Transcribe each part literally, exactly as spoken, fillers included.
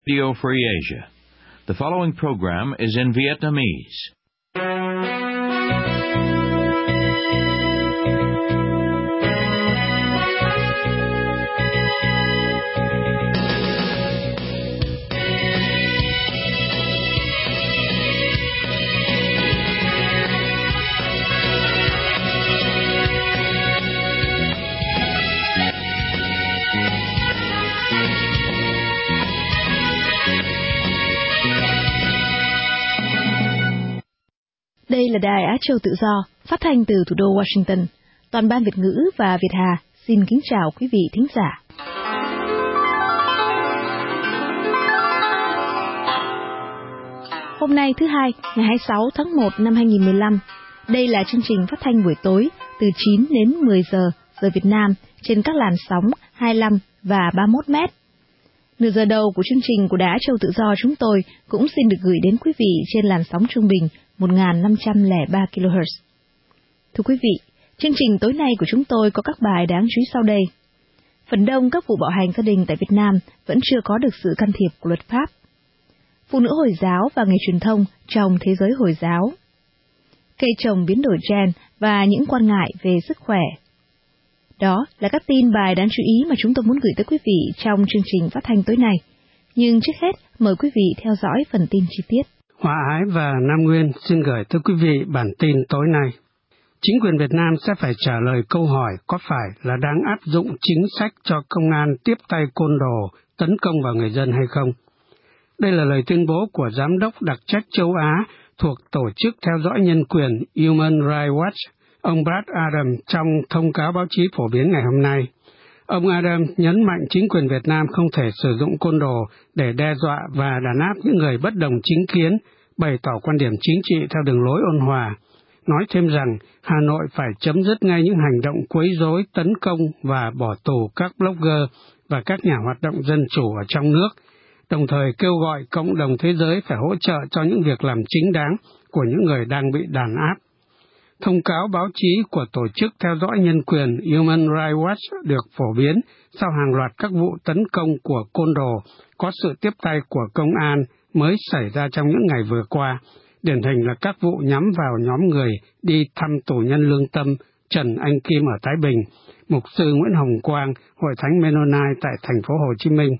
Radio Free Asia. The following program is in Vietnamese. Đây là Đài Á Châu Tự Do, phát thanh từ thủ đô Washington. Toàn ban Việt ngữ và Việt Hà xin kính chào quý vị thính giả. Hôm nay thứ hai, ngày hai mươi sáu tháng một năm hai nghìn không trăm mười lăm, đây là chương trình phát thanh buổi tối từ chín đến mười giờ giờ Việt Nam trên các làn sóng hai mươi lăm và ba mươi mốt mét. Nửa giờ đầu của chương trình của Đài Á Châu Tự Do chúng tôi cũng xin được gửi đến quý vị trên làn sóng trung bình một nghìn năm trăm lẻ ba ki lô héc. Thưa quý vị, chương trình tối nay của chúng tôi có các bài đáng chú ý sau đây. Phần đông các vụ bạo hành gia đình tại Việt Nam vẫn chưa có được sự can thiệp của luật pháp. Phụ nữ Hồi giáo và nghề truyền thông trong thế giới Hồi giáo. Cây trồng biến đổi gen và những quan ngại về sức khỏe. Đó là các tin bài đáng chú ý mà chúng tôi muốn gửi tới quý vị trong chương trình phát thanh tối nay. Nhưng trước hết, mời quý vị theo dõi phần tin chi tiết. Hòa Ái và Nam Nguyên xin gửi tới quý vị bản tin tối nay. Chính quyền Việt Nam sẽ phải trả lời câu hỏi có phải là đang áp dụng chính sách cho công an tiếp tay côn đồ tấn công vào người dân hay không. Đây là lời tuyên bố của Giám đốc đặc trách châu Á thuộc Tổ chức Theo dõi Nhân quyền Human Rights Watch, ông Brad Adams trong thông cáo báo chí phổ biến ngày hôm nay. Ông Adams nhấn mạnh chính quyền Việt Nam không thể sử dụng côn đồ để đe dọa và đàn áp những người bất đồng chính kiến, bày tỏ quan điểm chính trị theo đường lối ôn hòa. Nói thêm rằng Hà Nội phải chấm dứt ngay những hành động quấy rối, tấn công và bỏ tù các blogger và các nhà hoạt động dân chủ ở trong nước, đồng thời kêu gọi cộng đồng thế giới phải hỗ trợ cho những việc làm chính đáng của những người đang bị đàn áp. Thông cáo báo chí của Tổ chức Theo dõi Nhân quyền Human Rights Watch được phổ biến sau hàng loạt các vụ tấn công của côn đồ có sự tiếp tay của công an mới xảy ra trong những ngày vừa qua, điển hình là các vụ nhắm vào nhóm người đi thăm tù nhân lương tâm Trần Anh Kim ở Thái Bình, mục sư Nguyễn Hồng Quang, Hội Thánh Mennonite tại thành phố Hồ Chí Minh.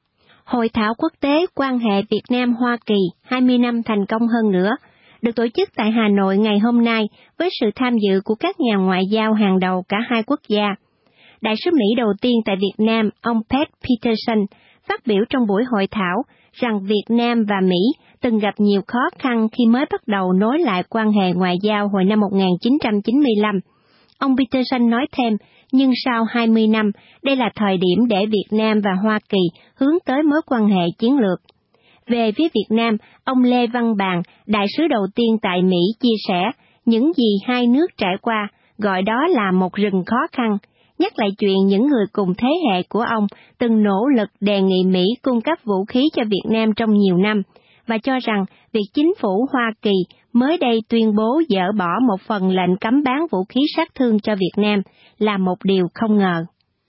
Hội thảo quốc tế quan hệ Việt Nam-Hoa Kỳ hai mươi năm thành công hơn nữa, được tổ chức tại Hà Nội ngày hôm nay với sự tham dự của các nhà ngoại giao hàng đầu cả hai quốc gia. Đại sứ Mỹ đầu tiên tại Việt Nam, ông Pat Peterson, phát biểu trong buổi hội thảo rằng Việt Nam và Mỹ từng gặp nhiều khó khăn khi mới bắt đầu nối lại quan hệ ngoại giao hồi năm một nghìn chín trăm chín mươi lăm. Ông Peterson nói thêm, nhưng sau hai mươi năm, đây là thời điểm để Việt Nam và Hoa Kỳ hướng tới mối quan hệ chiến lược. Về phía Việt Nam, ông Lê Văn Bàn, đại sứ đầu tiên tại Mỹ chia sẻ, những gì hai nước trải qua, gọi đó là một rừng khó khăn, nhắc lại chuyện những người cùng thế hệ của ông từng nỗ lực đề nghị Mỹ cung cấp vũ khí cho Việt Nam trong nhiều năm, và cho rằng việc chính phủ Hoa Kỳ mới đây tuyên bố dỡ bỏ một phần lệnh cấm bán vũ khí sát thương cho Việt Nam là một điều không ngờ.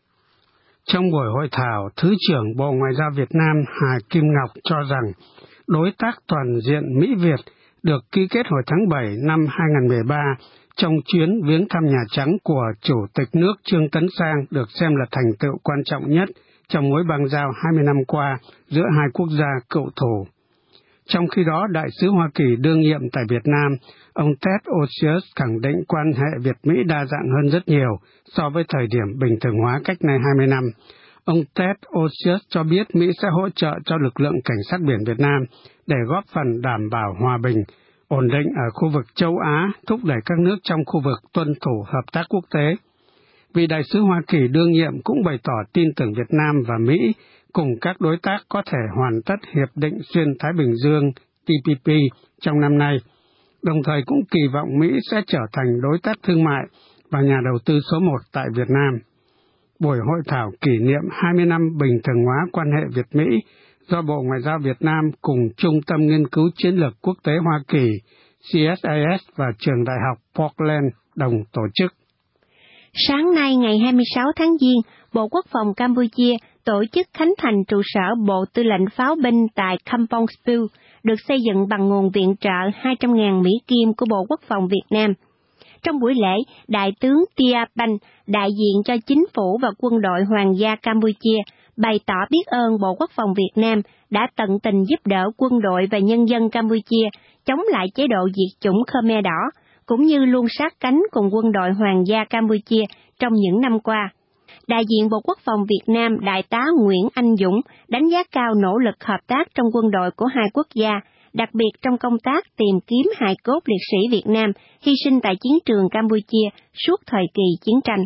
Trong buổi hội thảo, Thứ trưởng Bộ Ngoại giao Việt Nam Hà Kim Ngọc cho rằng đối tác toàn diện Mỹ-Việt được ký kết hồi tháng bảy năm hai nghìn không trăm mười ba trong chuyến viếng thăm Nhà Trắng của Chủ tịch nước Trương Tấn Sang được xem là thành tựu quan trọng nhất trong mối bang giao hai mươi năm qua giữa hai quốc gia cựu thù. Trong khi đó, Đại sứ Hoa Kỳ đương nhiệm tại Việt Nam, ông Ted Osius khẳng định quan hệ Việt-Mỹ đa dạng hơn rất nhiều so với thời điểm bình thường hóa cách nay hai mươi năm. Ông Ted Osius cho biết Mỹ sẽ hỗ trợ cho lực lượng cảnh sát biển Việt Nam để góp phần đảm bảo hòa bình, ổn định ở khu vực châu Á, thúc đẩy các nước trong khu vực tuân thủ hợp tác quốc tế. Vị đại sứ Hoa Kỳ đương nhiệm cũng bày tỏ tin tưởng Việt Nam và Mỹ cùng các đối tác có thể hoàn tất Hiệp định Xuyên Thái Bình Dương T P P trong năm nay, đồng thời cũng kỳ vọng Mỹ sẽ trở thành đối tác thương mại và nhà đầu tư số một tại Việt Nam. Buổi hội thảo kỷ niệm hai mươi năm bình thường hóa quan hệ Việt-Mỹ do Bộ Ngoại giao Việt Nam cùng Trung tâm Nghiên cứu Chiến lược Quốc tế Hoa Kỳ C S I S và Trường Đại học Portland đồng tổ chức. Sáng nay ngày hai mươi sáu tháng Giêng, Bộ Quốc phòng Campuchia tổ chức khánh thành trụ sở Bộ Tư lệnh Pháo binh tại Kampong Speu, được xây dựng bằng nguồn viện trợ hai trăm nghìn Mỹ Kim của Bộ Quốc phòng Việt Nam. Trong buổi lễ, Đại tướng Tia Banh, đại diện cho chính phủ và quân đội Hoàng gia Campuchia, bày tỏ biết ơn Bộ Quốc phòng Việt Nam đã tận tình giúp đỡ quân đội và nhân dân Campuchia chống lại chế độ diệt chủng Khmer Đỏ, cũng như luôn sát cánh cùng quân đội Hoàng gia Campuchia trong những năm qua. Đại diện Bộ Quốc phòng Việt Nam Đại tá Nguyễn Anh Dũng đánh giá cao nỗ lực hợp tác trong quân đội của hai quốc gia, đặc biệt trong công tác tìm kiếm hài cốt liệt sĩ Việt Nam hy sinh tại chiến trường Campuchia suốt thời kỳ chiến tranh.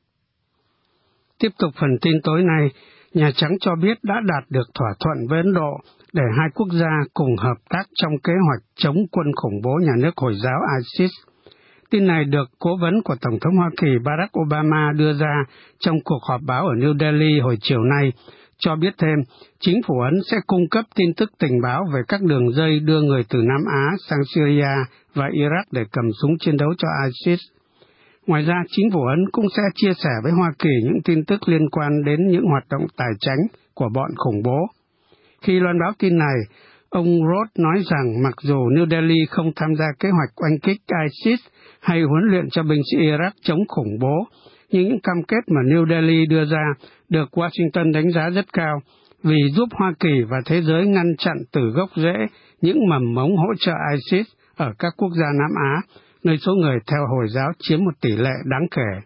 Tiếp tục phần tin tối nay, Nhà Trắng cho biết đã đạt được thỏa thuận với Ấn Độ để hai quốc gia cùng hợp tác trong kế hoạch chống quân khủng bố nhà nước Hồi giáo ISIS. Tin này được cố vấn của Tổng thống Hoa Kỳ Barack Obama đưa ra trong cuộc họp báo ở New Delhi hồi chiều nay, cho biết thêm chính phủ Ấn sẽ cung cấp tin tức tình báo về các đường dây đưa người từ Nam Á sang Syria và Iraq để cầm súng chiến đấu cho ISIS. Ngoài ra, chính phủ Ấn cũng sẽ chia sẻ với Hoa Kỳ những tin tức liên quan đến những hoạt động tài chánh của bọn khủng bố. Khi loan báo tin này, ông Roth nói rằng mặc dù New Delhi không tham gia kế hoạch oanh kích ISIS hay huấn luyện cho binh sĩ Iraq chống khủng bố, nhưng những cam kết mà New Delhi đưa ra được Washington đánh giá rất cao vì giúp Hoa Kỳ và thế giới ngăn chặn từ gốc rễ những mầm mống hỗ trợ ISIS ở các quốc gia Nam Á, nơi số người theo Hồi giáo chiếm một tỷ lệ đáng kể.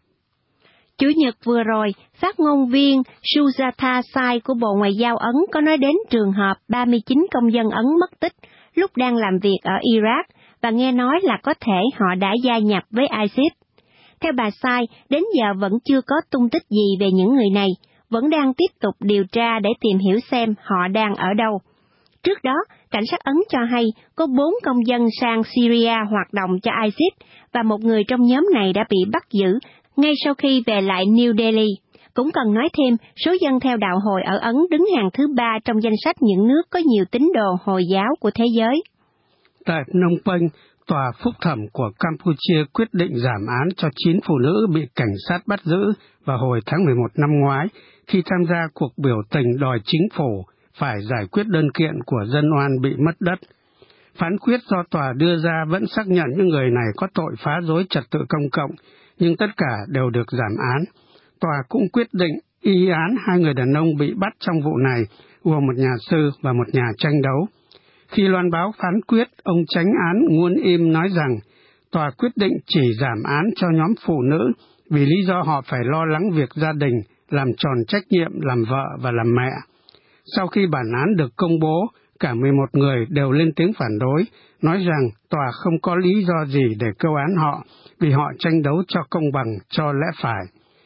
Chủ nhật vừa rồi, phát ngôn viên Sujatha Sai của Bộ Ngoại giao Ấn có nói đến trường hợp ba mươi chín công dân Ấn mất tích lúc đang làm việc ở Iraq và nghe nói là có thể họ đã gia nhập với ISIS. Theo bà Sai, đến giờ vẫn chưa có tung tích gì về những người này, vẫn đang tiếp tục điều tra để tìm hiểu xem họ đang ở đâu. Trước đó, cảnh sát Ấn cho hay có bốn công dân sang Syria hoạt động cho ISIS và một người trong nhóm này đã bị bắt giữ ngay sau khi về lại New Delhi. Cũng cần nói thêm, số dân theo đạo Hồi ở Ấn đứng hàng thứ ba trong danh sách những nước có nhiều tín đồ Hồi giáo của thế giới. Tại Phnom Penh, Tòa Phúc thẩm của Campuchia quyết định giảm án cho chín phụ nữ bị cảnh sát bắt giữ vào hồi tháng mười một năm ngoái khi tham gia cuộc biểu tình đòi chính phủ phải giải quyết đơn kiện của dân oan bị mất đất. Phán quyết do tòa đưa ra vẫn xác nhận những người này có tội phá rối trật tự công cộng, nhưng tất cả đều được giảm án. Tòa cũng quyết định y án hai người đàn ông bị bắt trong vụ này, gồm một nhà sư và một nhà tranh đấu. Khi loan báo phán quyết, ông chánh án Nguyen Im nói rằng tòa quyết định chỉ giảm án cho nhóm phụ nữ vì lý do họ phải lo lắng việc gia đình, làm tròn trách nhiệm làm vợ và làm mẹ. Sau khi bản án được công bố, cả mười một người đều lên tiếng phản đối, nói rằng tòa không có lý do gì để câu án họ vì họ tranh đấu cho công bằng, cho lẽ phải.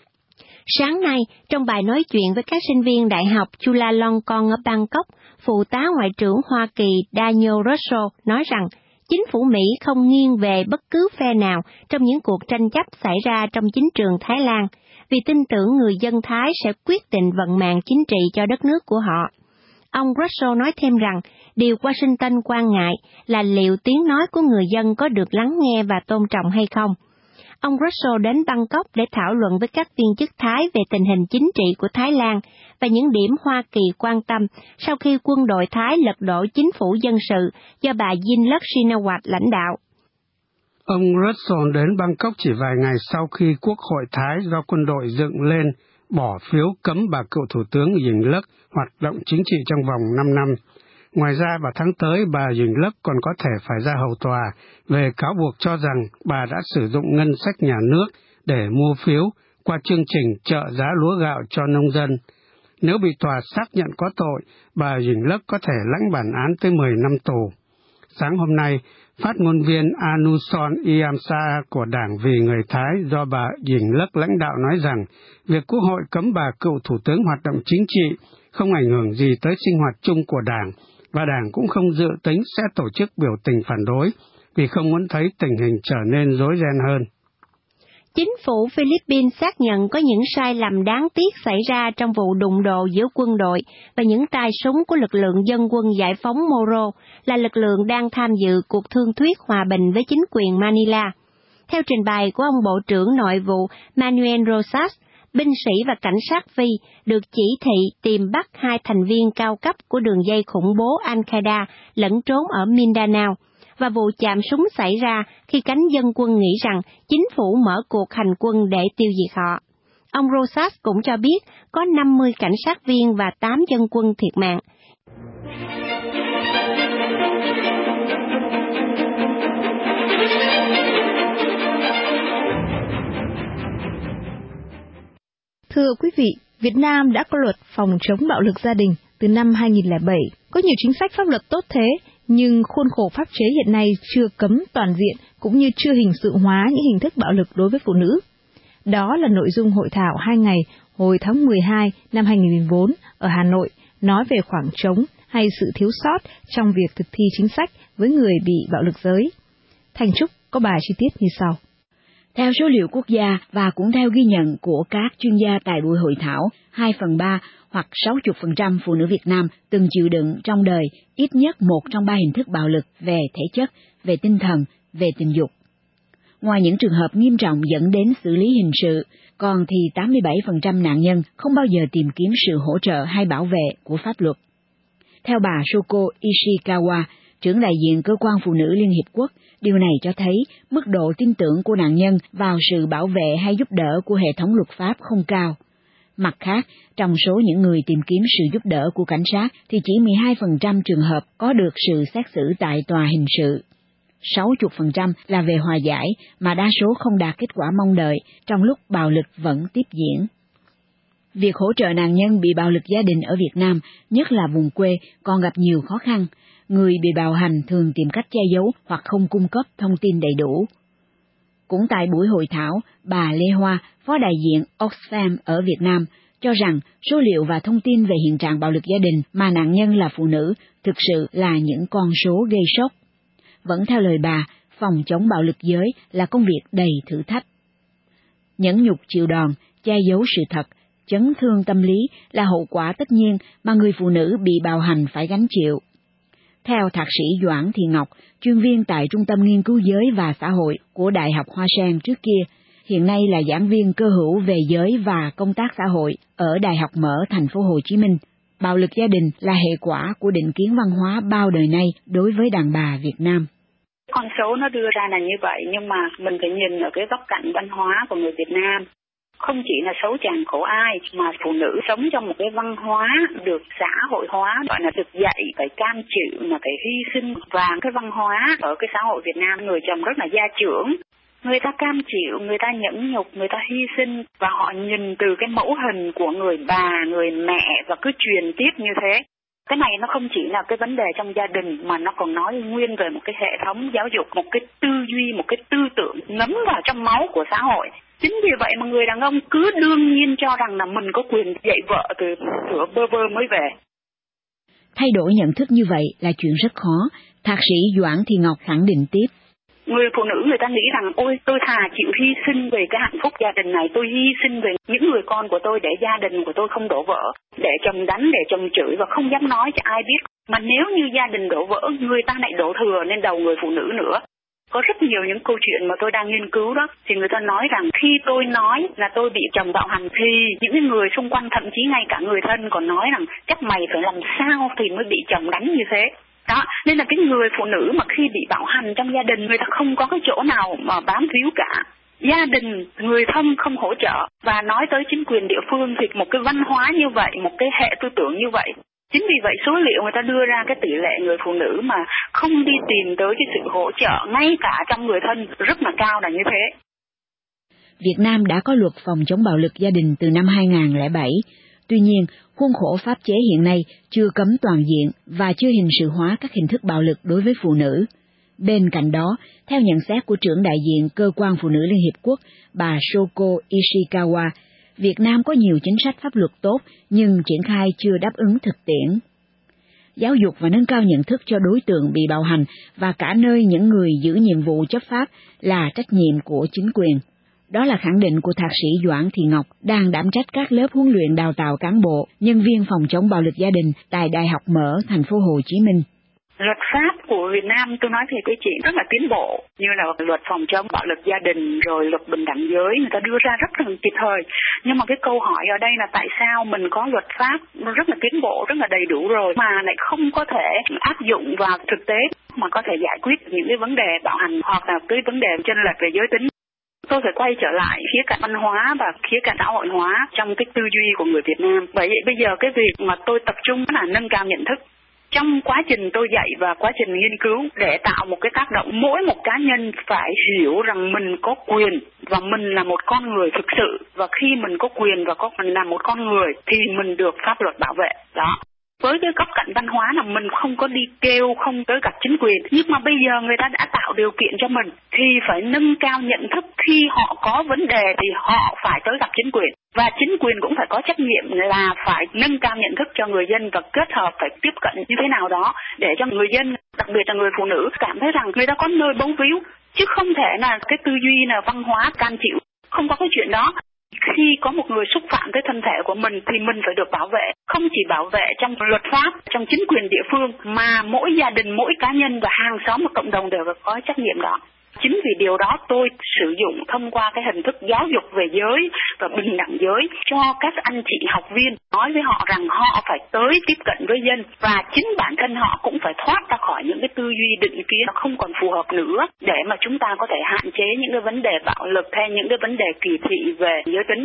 Sáng nay, trong bài nói chuyện với các sinh viên Đại học Chulalongkorn ở Bangkok, Phụ tá Ngoại trưởng Hoa Kỳ Daniel Russell nói rằng chính phủ Mỹ không nghiêng về bất cứ phe nào trong những cuộc tranh chấp xảy ra trong chính trường Thái Lan, vì tin tưởng người dân Thái sẽ quyết định vận mạng chính trị cho đất nước của họ. Ông Russell nói thêm rằng, điều Washington quan ngại là liệu tiếng nói của người dân có được lắng nghe và tôn trọng hay không. Ông Russell đến Bangkok để thảo luận với các viên chức Thái về tình hình chính trị của Thái Lan và những điểm Hoa Kỳ quan tâm sau khi quân đội Thái lật đổ chính phủ dân sự do bà Yingluck Shinawatra lãnh đạo. Ông Russell đến Bangkok chỉ vài ngày sau khi Quốc hội Thái do quân đội dựng lên bỏ phiếu cấm bà cựu Thủ tướng Yingluck hoạt động chính trị trong vòng năm năm. Ngoài ra, vào tháng tới, bà Yingluck còn có thể phải ra hầu tòa về cáo buộc cho rằng bà đã sử dụng ngân sách nhà nước để mua phiếu qua chương trình trợ giá lúa gạo cho nông dân. Nếu bị tòa xác nhận có tội, bà Yingluck có thể lãnh bản án tới mười năm tù. Sáng hôm nay, phát ngôn viên Anuson Iamsa của Đảng Vì Người Thái do bà Yingluck lãnh đạo nói rằng việc Quốc hội cấm bà cựu Thủ tướng hoạt động chính trị không ảnh hưởng gì tới sinh hoạt chung của Đảng, và Đảng cũng không dự tính sẽ tổ chức biểu tình phản đối vì không muốn thấy tình hình trở nên rối ren hơn. Chính phủ Philippines xác nhận có những sai lầm đáng tiếc xảy ra trong vụ đụng độ giữa quân đội và những tay súng của lực lượng dân quân giải phóng Moro, là lực lượng đang tham dự cuộc thương thuyết hòa bình với chính quyền Manila. Theo trình bày của ông Bộ trưởng Nội vụ Manuel Rosas, binh sĩ và cảnh sát Phi được chỉ thị tìm bắt hai thành viên cao cấp của đường dây khủng bố Al-Qaeda lẫn trốn ở Mindanao, và vụ chạm súng xảy ra khi cánh dân quân nghĩ rằng chính phủ mở cuộc hành quân để tiêu diệt họ. Ông Rosas cũng cho biết có năm mươi cảnh sát viên và tám dân quân thiệt mạng. Thưa quý vị, Việt Nam đã có luật phòng chống bạo lực gia đình từ năm hai nghìn lẻ bảy. Có nhiều chính sách pháp luật tốt thế, nhưng khuôn khổ pháp chế hiện nay chưa cấm toàn diện cũng như chưa hình sự hóa những hình thức bạo lực đối với phụ nữ. Đó là nội dung hội thảo hai ngày hồi tháng mười hai năm hai nghìn lẻ bốn ở Hà Nội, nói về khoảng trống hay sự thiếu sót trong việc thực thi chính sách với người bị bạo lực giới. Thành Trúc có bài chi tiết như sau. Theo số liệu quốc gia và cũng theo ghi nhận của các chuyên gia tại buổi hội thảo, hai phần ba hoặc sáu mươi phần trăm phụ nữ Việt Nam từng chịu đựng trong đời ít nhất một trong ba hình thức bạo lực về thể chất, về tinh thần, về tình dục. Ngoài những trường hợp nghiêm trọng dẫn đến xử lý hình sự, còn thì tám mươi bảy phần trăm nạn nhân không bao giờ tìm kiếm sự hỗ trợ hay bảo vệ của pháp luật. Theo bà Shoko Ishikawa, trưởng đại diện Cơ quan Phụ nữ Liên Hiệp Quốc, điều này cho thấy mức độ tin tưởng của nạn nhân vào sự bảo vệ hay giúp đỡ của hệ thống luật pháp không cao. Mặt khác, trong số những người tìm kiếm sự giúp đỡ của cảnh sát thì chỉ mười hai phần trăm trường hợp có được sự xét xử tại tòa hình sự. sáu mươi phần trăm là về hòa giải mà đa số không đạt kết quả mong đợi trong lúc bạo lực vẫn tiếp diễn. Việc hỗ trợ nạn nhân bị bạo lực gia đình ở Việt Nam, nhất là vùng quê, còn gặp nhiều khó khăn. Người bị bạo hành thường tìm cách che giấu hoặc không cung cấp thông tin đầy đủ. Cũng tại buổi hội thảo, bà Lê Hoa, phó đại diện Oxfam ở Việt Nam, cho rằng số liệu và thông tin về hiện trạng bạo lực gia đình mà nạn nhân là phụ nữ thực sự là những con số gây sốc. Vẫn theo lời bà, phòng chống bạo lực giới là công việc đầy thử thách. Nhẫn nhục chịu đòn, che giấu sự thật, chấn thương tâm lý là hậu quả tất nhiên mà người phụ nữ bị bạo hành phải gánh chịu. Theo thạc sĩ Doãn Thị Ngọc, chuyên viên tại Trung tâm Nghiên cứu Giới và Xã hội của Đại học Hoa Sen trước kia, hiện nay là giảng viên cơ hữu về giới và công tác xã hội ở Đại học Mở Thành phố Hồ Chí Minh. Bạo lực gia đình là hệ quả của định kiến văn hóa bao đời nay đối với đàn bà Việt Nam. Con số nó đưa ra là như vậy, nhưng mà mình phải nhìn ở cái góc cạnh văn hóa của người Việt Nam. Không chỉ là xấu chàng khổ ai, mà phụ nữ sống trong một cái văn hóa được xã hội hóa, gọi là được dạy phải cam chịu, mà phải hy sinh. Và cái văn hóa ở cái xã hội Việt Nam, người chồng rất là gia trưởng. Người ta cam chịu, người ta nhẫn nhục, người ta hy sinh, và họ nhìn từ cái mẫu hình của người bà, người mẹ và cứ truyền tiếp như thế. Cái này nó không chỉ là cái vấn đề trong gia đình, mà nó còn nói nguyên về một cái hệ thống giáo dục, một cái tư duy, một cái tư tưởng ngấm vào trong máu của xã hội. Chính vì vậy mà người đàn ông cứ đương nhiên cho rằng là mình có quyền dạy vợ từ cửa bơ vơ mới về. Thay đổi nhận thức như vậy là chuyện rất khó, thạc sĩ Doãn Thị Ngọc khẳng định tiếp. Người phụ nữ người ta nghĩ rằng ôi tôi thà chịu hy sinh về cái hạnh phúc gia đình này, tôi hy sinh về những người con của tôi để gia đình của tôi không đổ vỡ, để chồng đánh, để chồng chửi và không dám nói cho ai biết. Mà nếu như gia đình đổ vỡ, người ta lại đổ thừa lên đầu người phụ nữ nữa. Có rất nhiều những câu chuyện mà tôi đang nghiên cứu đó, thì người ta nói rằng khi tôi nói là tôi bị chồng bạo hành thì những người xung quanh, thậm chí ngay cả người thân còn nói rằng chắc mày phải làm sao thì mới bị chồng đánh như thế. Đó, nên là cái người phụ nữ mà khi bị bạo hành trong gia đình, người ta không có cái chỗ nào mà bám víu cả. Gia đình, người thân không hỗ trợ, và nói tới chính quyền địa phương thì một cái văn hóa như vậy, một cái hệ tư tưởng như vậy. Chính vì vậy số liệu người ta đưa ra cái tỷ lệ người phụ nữ mà không đi tìm tới cái sự hỗ trợ ngay cả trong người thân rất là cao là như thế. Việt Nam đã có luật phòng chống bạo lực gia đình từ năm hai nghìn lẻ bảy. Tuy nhiên, khuôn khổ pháp chế hiện nay chưa cấm toàn diện và chưa hình sự hóa các hình thức bạo lực đối với phụ nữ. Bên cạnh đó, theo nhận xét của trưởng đại diện Cơ quan Phụ nữ Liên Hiệp Quốc, bà Shoko Ishikawa, Việt Nam có nhiều chính sách pháp luật tốt nhưng triển khai chưa đáp ứng thực tiễn. Giáo dục và nâng cao nhận thức cho đối tượng bị bạo hành và cả nơi những người giữ nhiệm vụ chấp pháp là trách nhiệm của chính quyền. Đó là khẳng định của thạc sĩ Doãn Thị Ngọc đang đảm trách các lớp huấn luyện đào tạo cán bộ, nhân viên phòng chống bạo lực gia đình tại Đại học Mở Thành phố Hồ Chí Minh. Luật pháp của Việt Nam, tôi nói thiệt với chị, rất là tiến bộ, như là luật phòng chống bạo lực gia đình, rồi luật bình đẳng giới, người ta đưa ra rất là kịp thời. Nhưng mà cái câu hỏi ở đây là tại sao mình có luật pháp rất là tiến bộ, rất là đầy đủ rồi, mà lại không có thể áp dụng vào thực tế, mà có thể giải quyết những cái vấn đề bạo hành hoặc là cái vấn đề chênh lệch về giới tính. Tôi phải quay trở lại khía cạnh văn hóa và khía cạnh xã hội hóa trong cái tư duy của người Việt Nam. Vậy bây giờ cái việc mà tôi tập trung là nâng cao nhận thức. Trong quá trình tôi dạy và quá trình nghiên cứu để tạo một cái tác động, mỗi một cá nhân phải hiểu rằng mình có quyền và mình là một con người thực sự. Và khi mình có quyền và có mình là một con người thì mình được pháp luật bảo vệ. Đó. Với cái góc cạnh văn hóa là mình không có đi kêu, không tới gặp chính quyền. Nhưng mà bây giờ người ta đã tạo điều kiện cho mình thì phải nâng cao nhận thức. Khi họ có vấn đề thì họ phải tới gặp chính quyền. Và chính quyền cũng phải có trách nhiệm là phải nâng cao nhận thức cho người dân và kết hợp phải tiếp cận như thế nào đó để cho người dân, đặc biệt là người phụ nữ, cảm thấy rằng người ta có nơi bấu víu. Chứ không thể là cái tư duy là văn hóa can chịu. Không có cái chuyện đó. Khi có một người xúc phạm tới thân thể của mình thì mình phải được bảo vệ. Không chỉ bảo vệ trong luật pháp, trong chính quyền địa phương, mà mỗi gia đình, mỗi cá nhân và hàng xóm và cộng đồng đều có trách nhiệm đó. Chính vì điều đó tôi sử dụng thông qua cái hình thức giáo dục về giới và bình đẳng giới cho các anh chị học viên, nói với họ rằng họ phải tới tiếp cận với dân và chính bản thân họ cũng phải thoát ra khỏi những cái tư duy định kiến nó không còn phù hợp nữa để mà chúng ta có thể hạn chế những cái vấn đề bạo lực hay những cái vấn đề kỳ thị về giới tính.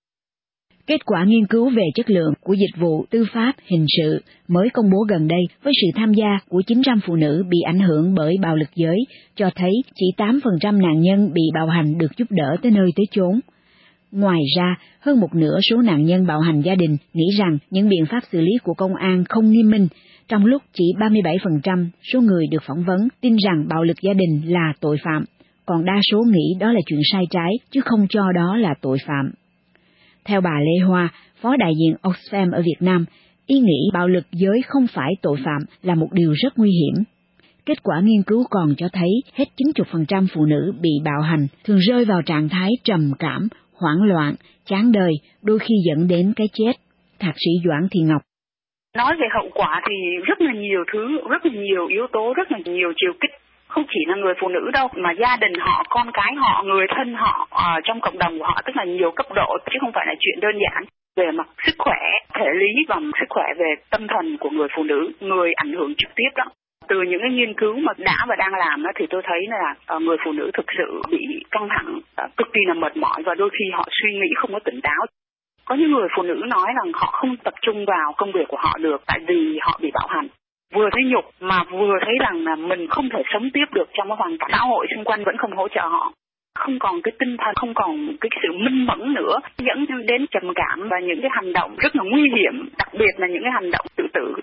Kết quả nghiên cứu về chất lượng của dịch vụ tư pháp hình sự mới công bố gần đây với sự tham gia của chín trăm phụ nữ bị ảnh hưởng bởi bạo lực giới cho thấy chỉ tám phần trăm nạn nhân bị bạo hành được giúp đỡ tới nơi tới chốn. Ngoài ra, hơn một nửa số nạn nhân bạo hành gia đình nghĩ rằng những biện pháp xử lý của công an không nghiêm minh, trong lúc chỉ ba mươi bảy phần trăm số người được phỏng vấn tin rằng bạo lực gia đình là tội phạm, còn đa số nghĩ đó là chuyện sai trái chứ không cho đó là tội phạm. Theo bà Lê Hoa, Phó đại diện Oxfam ở Việt Nam, ý nghĩ bạo lực giới không phải tội phạm là một điều rất nguy hiểm. Kết quả nghiên cứu còn cho thấy hết chín mươi phần trăm phụ nữ bị bạo hành thường rơi vào trạng thái trầm cảm, hoảng loạn, chán đời, đôi khi dẫn đến cái chết. Thạc sĩ Doãn Thị Ngọc. Nói về hậu quả thì rất là nhiều thứ, rất là nhiều yếu tố, rất là nhiều chiều kích. Không chỉ là người phụ nữ đâu, mà gia đình họ, con cái họ, người thân họ, ở trong cộng đồng của họ, tức là nhiều cấp độ, chứ không phải là chuyện đơn giản. Về mặt sức khỏe, thể lý và sức khỏe về tâm thần của người phụ nữ, người ảnh hưởng trực tiếp đó. Từ những cái nghiên cứu mà đã và đang làm đó, thì tôi thấy là người phụ nữ thực sự bị căng thẳng, cực kỳ là mệt mỏi và đôi khi họ suy nghĩ không có tỉnh táo. Có những người phụ nữ nói rằng họ không tập trung vào công việc của họ được tại vì họ bị bạo hành. Vừa thấy nhục mà vừa thấy rằng là mình không thể sống tiếp được trong cái hoàn cảnh, xã hội xung quanh vẫn không hỗ trợ họ. Không còn cái tinh thần, không còn cái sự minh mẫn nữa, dẫn đến trầm cảm và những cái hành động rất là nguy hiểm, đặc biệt là những cái hành động tự tử.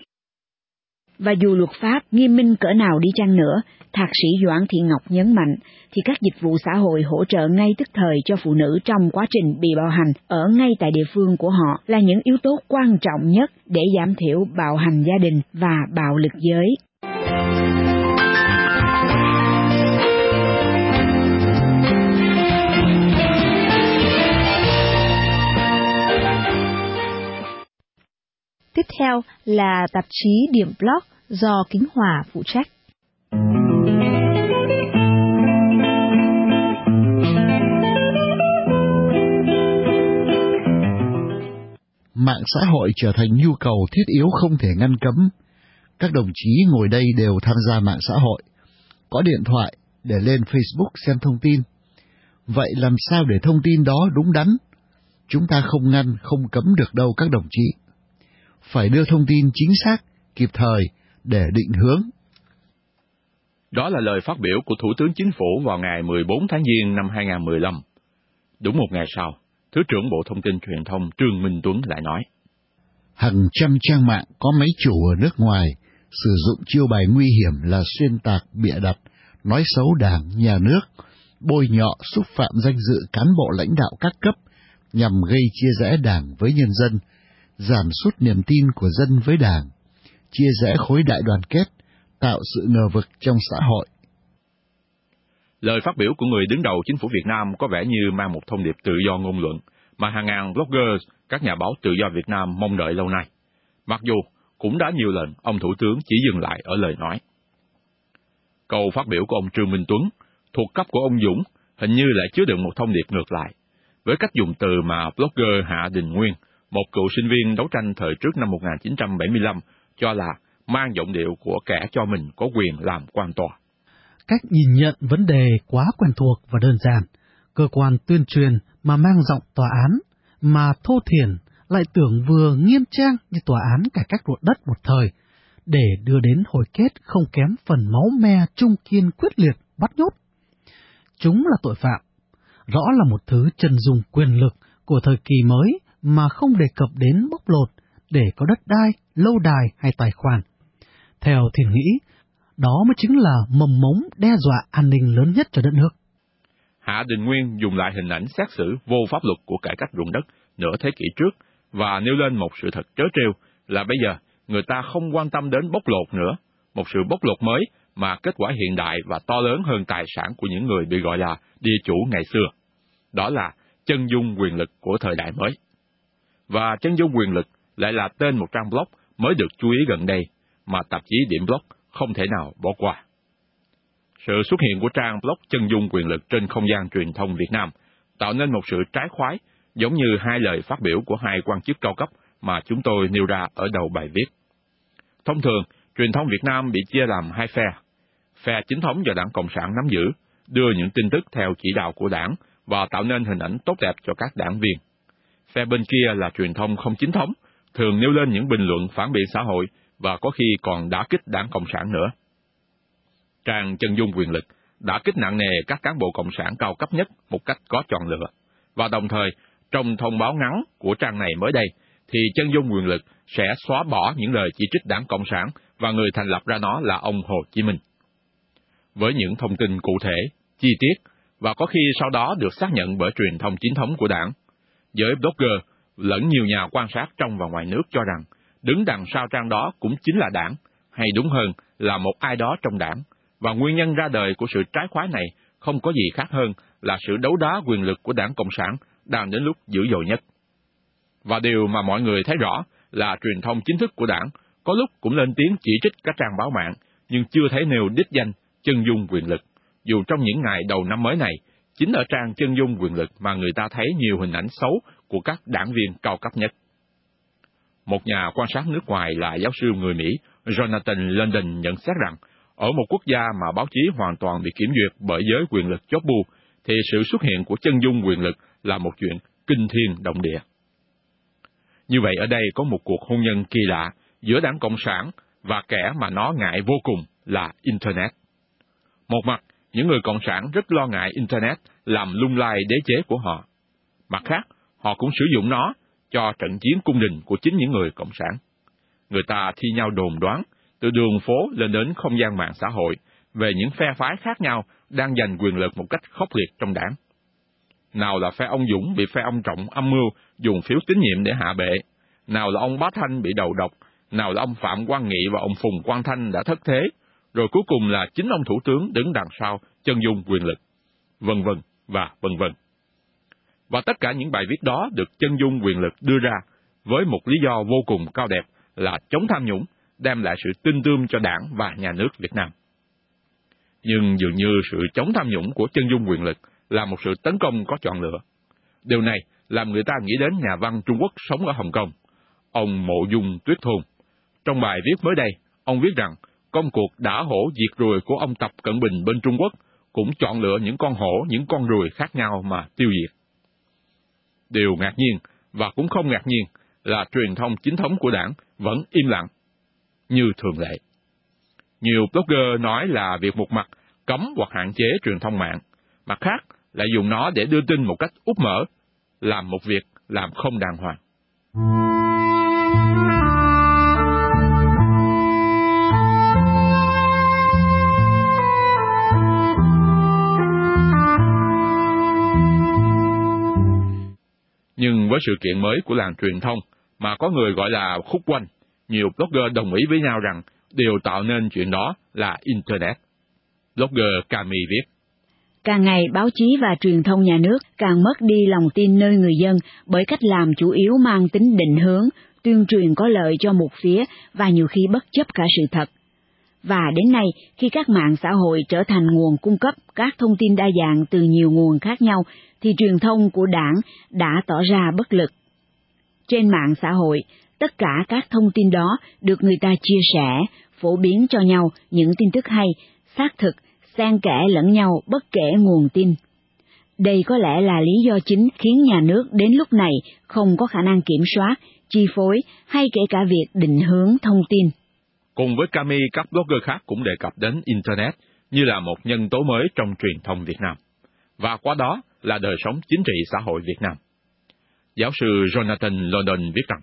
Và dù luật pháp nghiêm minh cỡ nào đi chăng nữa, Thạc sĩ Doãn Thị Ngọc nhấn mạnh, thì các dịch vụ xã hội hỗ trợ ngay tức thời cho phụ nữ trong quá trình bị bạo hành ở ngay tại địa phương của họ là những yếu tố quan trọng nhất để giảm thiểu bạo hành gia đình và bạo lực giới. Tiếp theo là tạp chí Điểm Blog do Kính Hòa phụ trách. Mạng xã hội trở thành nhu cầu thiết yếu không thể ngăn cấm. Các đồng chí ngồi đây đều tham gia mạng xã hội, có điện thoại để lên Facebook xem thông tin. Vậy làm sao để thông tin đó đúng đắn? Chúng ta không ngăn, không cấm được đâu các đồng chí. Phải đưa thông tin chính xác, kịp thời để định hướng. Đó là lời phát biểu của Thủ tướng Chính phủ vào ngày mười bốn tháng Giêng năm hai không một lăm. Đúng một ngày sau, Thứ trưởng Bộ Thông tin Truyền thông Trương Minh Tuấn lại nói: Hàng trăm trang mạng có máy chủ ở nước ngoài sử dụng chiêu bài nguy hiểm là xuyên tạc, bịa đặt, nói xấu Đảng, Nhà nước, bôi nhọ, xúc phạm danh dự cán bộ lãnh đạo các cấp nhằm gây chia rẽ Đảng với nhân dân, giảm sút niềm tin của dân với Đảng, chia rẽ khối đại đoàn kết, tạo sự ngờ vực trong xã hội. Lời phát biểu của người đứng đầu chính phủ Việt Nam có vẻ như mang một thông điệp tự do ngôn luận mà hàng ngàn blogger, các nhà báo tự do Việt Nam mong đợi lâu nay. Mặc dù cũng đã nhiều lần ông Thủ tướng chỉ dừng lại ở lời nói. Câu phát biểu của ông Trương Minh Tuấn, thuộc cấp của ông Dũng, hình như lại chứa đựng một thông điệp ngược lại, với cách dùng từ mà blogger Hạ Đình Nguyên, một cựu sinh viên đấu tranh thời trước năm một nghìn chín trăm bảy mươi lăm, cho là mang giọng điệu của kẻ cho mình có quyền làm quan tòa. Cách nhìn nhận vấn đề quá quen thuộc và đơn giản, cơ quan tuyên truyền mà mang giọng tòa án, mà thô thiển lại tưởng vừa nghiêm trang như tòa án cải cách ruộng đất một thời, để đưa đến hồi kết không kém phần máu me trung kiên quyết liệt bắt nhốt. Chúng là tội phạm, rõ là một thứ chân dung quyền lực của thời kỳ mới mà không đề cập đến bóc lột để có đất đai, lâu đài hay tài khoản. Theo Thiền nghĩ, đó mới chính là mầm mống đe dọa an ninh lớn nhất cho đất nước. Hạ Đình Nguyên dùng lại hình ảnh xét xử vô pháp luật của cải cách ruộng đất nửa thế kỷ trước và nêu lên một sự thật trớ trêu là bây giờ người ta không quan tâm đến bóc lột nữa, một sự bóc lột mới mà kết quả hiện đại và to lớn hơn tài sản của những người bị gọi là địa chủ ngày xưa. Đó là chân dung quyền lực của thời đại mới. Và chân dung quyền lực lại là tên một trang blog mới được chú ý gần đây mà tạp chí Điểm Blog không thể nào bỏ qua. Sự xuất hiện của trang blog chân dung quyền lực trên không gian truyền thông Việt Nam tạo nên một sự trái khoái, giống như hai lời phát biểu của hai quan chức cao cấp mà chúng tôi nêu ra ở đầu bài viết. Thông thường, truyền thông Việt Nam bị chia làm hai phe. Phe chính thống do Đảng Cộng sản nắm giữ, đưa những tin tức theo chỉ đạo của đảng và tạo nên hình ảnh tốt đẹp cho các đảng viên. Phe bên kia là truyền thông không chính thống, thường nêu lên những bình luận phản biện xã hội và có khi còn đả kích Đảng Cộng sản nữa. Trang chân dung quyền lực đã kích nặng nề các cán bộ cộng sản cao cấp nhất một cách có chọn lựa, và đồng thời, trong thông báo ngắn của trang này mới đây, thì chân dung quyền lực sẽ xóa bỏ những lời chỉ trích Đảng Cộng sản và người thành lập ra nó là ông Hồ Chí Minh. Với những thông tin cụ thể, chi tiết, và có khi sau đó được xác nhận bởi truyền thông chính thống của đảng, giới blogger lẫn nhiều nhà quan sát trong và ngoài nước cho rằng đứng đằng sau trang đó cũng chính là đảng, hay đúng hơn là một ai đó trong đảng, và nguyên nhân ra đời của sự trái khoái này không có gì khác hơn là sự đấu đá quyền lực của Đảng Cộng sản đang đến lúc dữ dội nhất. Và điều mà mọi người thấy rõ là truyền thông chính thức của đảng có lúc cũng lên tiếng chỉ trích các trang báo mạng, nhưng chưa thấy nêu đích danh chân dung quyền lực, dù trong những ngày đầu năm mới này, chính ở trang chân dung quyền lực mà người ta thấy nhiều hình ảnh xấu của các đảng viên cao cấp nhất. Một nhà quan sát nước ngoài là giáo sư người Mỹ Jonathan London nhận xét rằng, ở một quốc gia mà báo chí hoàn toàn bị kiểm duyệt bởi giới quyền lực chóp bu, thì sự xuất hiện của chân dung quyền lực là một chuyện kinh thiên động địa. Như vậy ở đây có một cuộc hôn nhân kỳ lạ giữa Đảng Cộng sản và kẻ mà nó ngại vô cùng là Internet. Một mặt, những người Cộng sản rất lo ngại Internet làm lung lay đế chế của họ. Mặt khác, họ cũng sử dụng nó cho trận chiến cung đình của chính những người Cộng sản. Người ta thi nhau đồn đoán, từ đường phố lên đến không gian mạng xã hội, về những phe phái khác nhau đang giành quyền lực một cách khốc liệt trong đảng. Nào là phe ông Dũng bị phe ông Trọng âm mưu dùng phiếu tín nhiệm để hạ bệ, nào là ông Bá Thanh bị đầu độc, nào là ông Phạm Quang Nghị và ông Phùng Quang Thanh đã thất thế, rồi cuối cùng là chính ông thủ tướng đứng đằng sau chân dung quyền lực, vân vân và vân vân. Và tất cả những bài viết đó được chân dung quyền lực đưa ra với một lý do vô cùng cao đẹp là chống tham nhũng, đem lại sự tin tưởng cho đảng và nhà nước Việt Nam. Nhưng dường như sự chống tham nhũng của chân dung quyền lực là một sự tấn công có chọn lựa. Điều này làm người ta nghĩ đến nhà văn Trung Quốc sống ở Hồng Kông, ông Mộ Dung Tuyết Thôn. Trong bài viết mới đây, ông viết rằng công cuộc đả hổ diệt ruồi của ông Tập Cận Bình bên Trung Quốc cũng chọn lựa những con hổ, những con ruồi khác nhau mà tiêu diệt. Điều ngạc nhiên và cũng không ngạc nhiên là truyền thông chính thống của đảng vẫn im lặng, như thường lệ. Nhiều blogger nói là việc một mặt cấm hoặc hạn chế truyền thông mạng, mặt khác lại dùng nó để đưa tin một cách úp mở, làm một việc làm không đàng hoàng. Nhưng với sự kiện mới của làng truyền thông mà có người gọi là khúc quanh, nhiều blogger đồng ý với nhau rằng điều tạo nên chuyện đó là Internet. Blogger Cami viết: Càng ngày báo chí và truyền thông nhà nước càng mất đi lòng tin nơi người dân bởi cách làm chủ yếu mang tính định hướng, tuyên truyền có lợi cho một phía và nhiều khi bất chấp cả sự thật. Và đến nay, khi các mạng xã hội trở thành nguồn cung cấp các thông tin đa dạng từ nhiều nguồn khác nhau, thì truyền thông của đảng đã tỏ ra bất lực. Trên mạng xã hội, tất cả các thông tin đó được người ta chia sẻ, phổ biến cho nhau những tin tức hay, xác thực, xen kẽ lẫn nhau bất kể nguồn tin. Đây có lẽ là lý do chính khiến nhà nước đến lúc này không có khả năng kiểm soát, chi phối hay kể cả việc định hướng thông tin. Cùng với Cami, các blogger khác cũng đề cập đến Internet như là một nhân tố mới trong truyền thông Việt Nam, và qua đó là đời sống chính trị xã hội Việt Nam. Giáo sư Jonathan London viết rằng,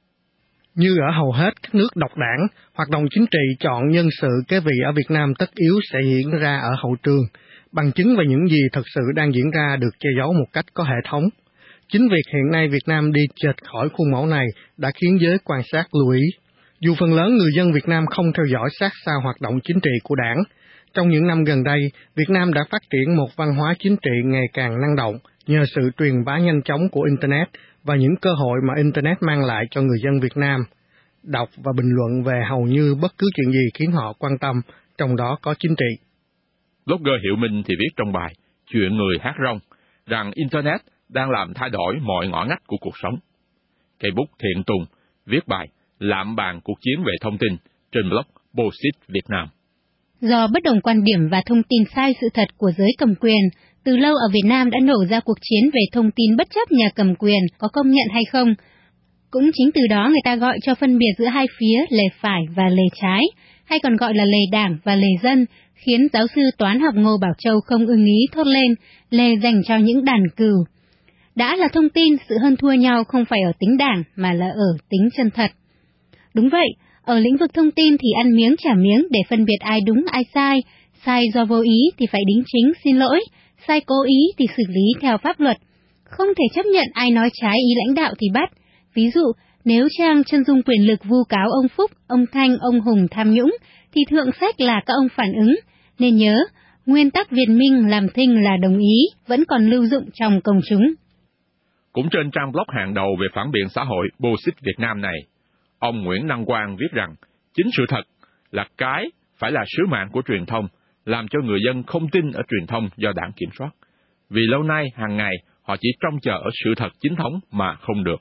như ở hầu hết các nước độc đảng, hoạt động chính trị chọn nhân sự kế vị ở Việt Nam tất yếu sẽ diễn ra ở hậu trường, bằng chứng về những gì thật sự đang diễn ra được che giấu một cách có hệ thống. Chính việc hiện nay Việt Nam đi chệch khỏi khuôn mẫu này đã khiến giới quan sát lưu ý. Dù phần lớn người dân Việt Nam không theo dõi sát sao hoạt động chính trị của đảng, trong những năm gần đây, Việt Nam đã phát triển một văn hóa chính trị ngày càng năng động nhờ sự truyền bá nhanh chóng của Internet và những cơ hội mà Internet mang lại cho người dân Việt Nam. Đọc và bình luận về hầu như bất cứ chuyện gì khiến họ quan tâm, trong đó có chính trị. Blogger Hiệu Minh thì viết trong bài Chuyện người hát rong rằng Internet đang làm thay đổi mọi ngõ ngách của cuộc sống. Cây bút Thiện Tùng viết bài Lạm bàn cuộc chiến về thông tin trên blog Bullshit Việt Nam. Do bất đồng quan điểm và thông tin sai sự thật của giới cầm quyền, từ lâu ở Việt Nam đã nổ ra cuộc chiến về thông tin bất chấp nhà cầm quyền có công nhận hay không. Cũng chính từ đó người ta gọi cho phân biệt giữa hai phía lề phải và lề trái, hay còn gọi là lề đảng và lề dân, khiến giáo sư toán học Ngô Bảo Châu không ưng ý thốt lên lề dành cho những đàn cừu. Đã là thông tin, sự hơn thua nhau không phải ở tính đảng mà là ở tính chân thật. Đúng vậy, ở lĩnh vực thông tin thì ăn miếng trả miếng để phân biệt ai đúng ai sai, sai do vô ý thì phải đính chính xin lỗi, sai cố ý thì xử lý theo pháp luật. Không thể chấp nhận ai nói trái ý lãnh đạo thì bắt. Ví dụ, nếu trang chân dung quyền lực vu cáo ông Phúc, ông Thanh, ông Hùng tham nhũng, thì thượng sách là các ông phản ứng. Nên nhớ, nguyên tắc Việt Minh làm thinh là đồng ý vẫn còn lưu dụng trong công chúng. Cũng trên trang blog hàng đầu về phản biện xã hội Bullshit Việt Nam này, ông Nguyễn Đăng Quang viết rằng chính sự thật là cái phải là sứ mạng của truyền thông, làm cho người dân không tin ở truyền thông do đảng kiểm soát. Vì lâu nay, hàng ngày, họ chỉ trông chờ ở sự thật chính thống mà không được.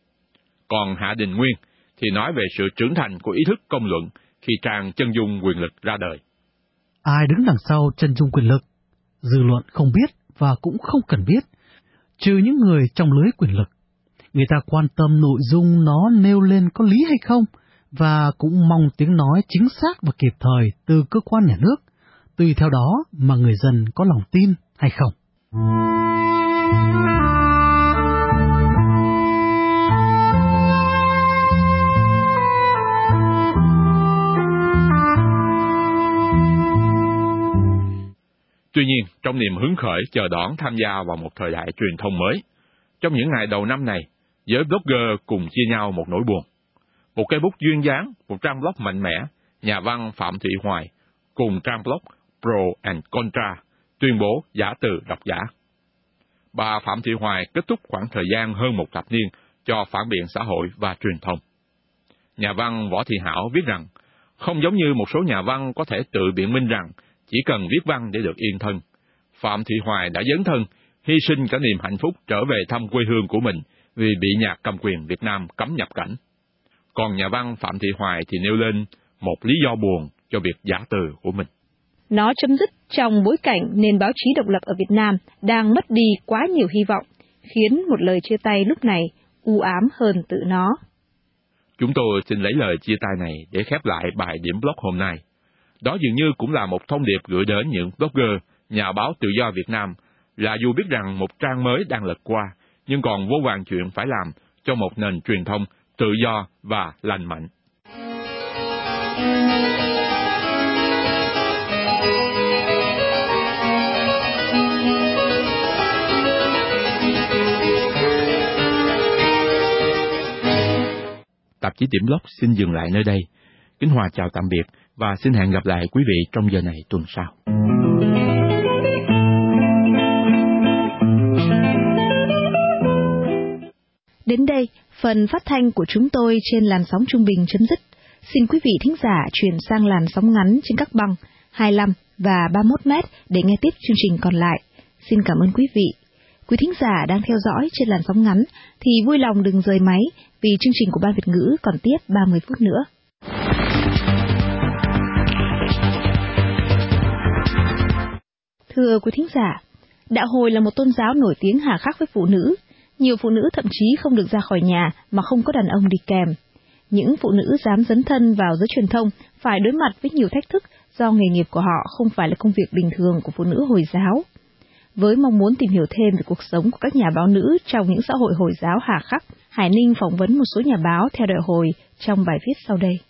Còn Hạ Đình Nguyên thì nói về sự trưởng thành của ý thức công luận khi trang chân dung quyền lực ra đời. Ai đứng đằng sau chân dung quyền lực? Dư luận không biết và cũng không cần biết, trừ những người trong lưới quyền lực. Người ta quan tâm nội dung nó nêu lên có lý hay không, và cũng mong tiếng nói chính xác và kịp thời từ cơ quan nhà nước, tùy theo đó mà người dân có lòng tin hay không. Tuy nhiên, trong niềm hứng khởi chờ đón tham gia vào một thời đại truyền thông mới, trong những ngày đầu năm này, giới blogger cùng chia nhau một nỗi buồn. Một cây bút duyên dáng, một trang blog mạnh mẽ, nhà văn Phạm Thị Hoài, cùng trang blog Pro and Contra, tuyên bố giả từ độc giả. Bà Phạm Thị Hoài kết thúc khoảng thời gian hơn một thập niên cho phản biện xã hội và truyền thông. Nhà văn Võ Thị Hảo viết rằng, không giống như một số nhà văn có thể tự biện minh rằng chỉ cần viết văn để được yên thân, Phạm Thị Hoài đã dấn thân, hy sinh cả niềm hạnh phúc trở về thăm quê hương của mình vì bị nhà cầm quyền Việt Nam cấm nhập cảnh. Còn nhà văn Phạm Thị Hoài thì nêu lên một lý do buồn cho việc giả từ của mình. Nó chấm dứt trong bối cảnh nền báo chí độc lập ở Việt Nam đang mất đi quá nhiều hy vọng, khiến một lời chia tay lúc này u ám hơn tự nó. Chúng tôi xin lấy lời chia tay này để khép lại bài điểm blog hôm nay. Đó dường như cũng là một thông điệp gửi đến những blogger, nhà báo tự do Việt Nam, là dù biết rằng một trang mới đang lật qua, nhưng còn vô vàn chuyện phải làm cho một nền truyền thông tự do và lành mạnh. Tạp chí Điểm Blog xin dừng lại nơi đây. Kính Hòa chào tạm biệt và xin hẹn gặp lại quý vị trong giờ này tuần sau. Đến đây, phần phát thanh của chúng tôi trên làn sóng trung bình chấm dứt. Xin quý vị thính giả chuyển sang làn sóng ngắn trên các băng hai mươi lăm và ba mươi mốt mét để nghe tiếp chương trình còn lại. Xin cảm ơn quý vị. Quý thính giả đang theo dõi trên làn sóng ngắn thì vui lòng đừng rời máy vì chương trình của Ban Việt ngữ còn tiếp ba mươi phút nữa. Thưa quý thính giả, đạo Hồi là một tôn giáo nổi tiếng hà khắc với phụ nữ. Nhiều phụ nữ thậm chí không được ra khỏi nhà mà không có đàn ông đi kèm. Những phụ nữ dám dấn thân vào giới truyền thông phải đối mặt với nhiều thách thức do nghề nghiệp của họ không phải là công việc bình thường của phụ nữ Hồi giáo. Với mong muốn tìm hiểu thêm về cuộc sống của các nhà báo nữ trong những xã hội Hồi giáo hà khắc, Hải Ninh phỏng vấn một số nhà báo theo đạo Hồi trong bài viết sau đây.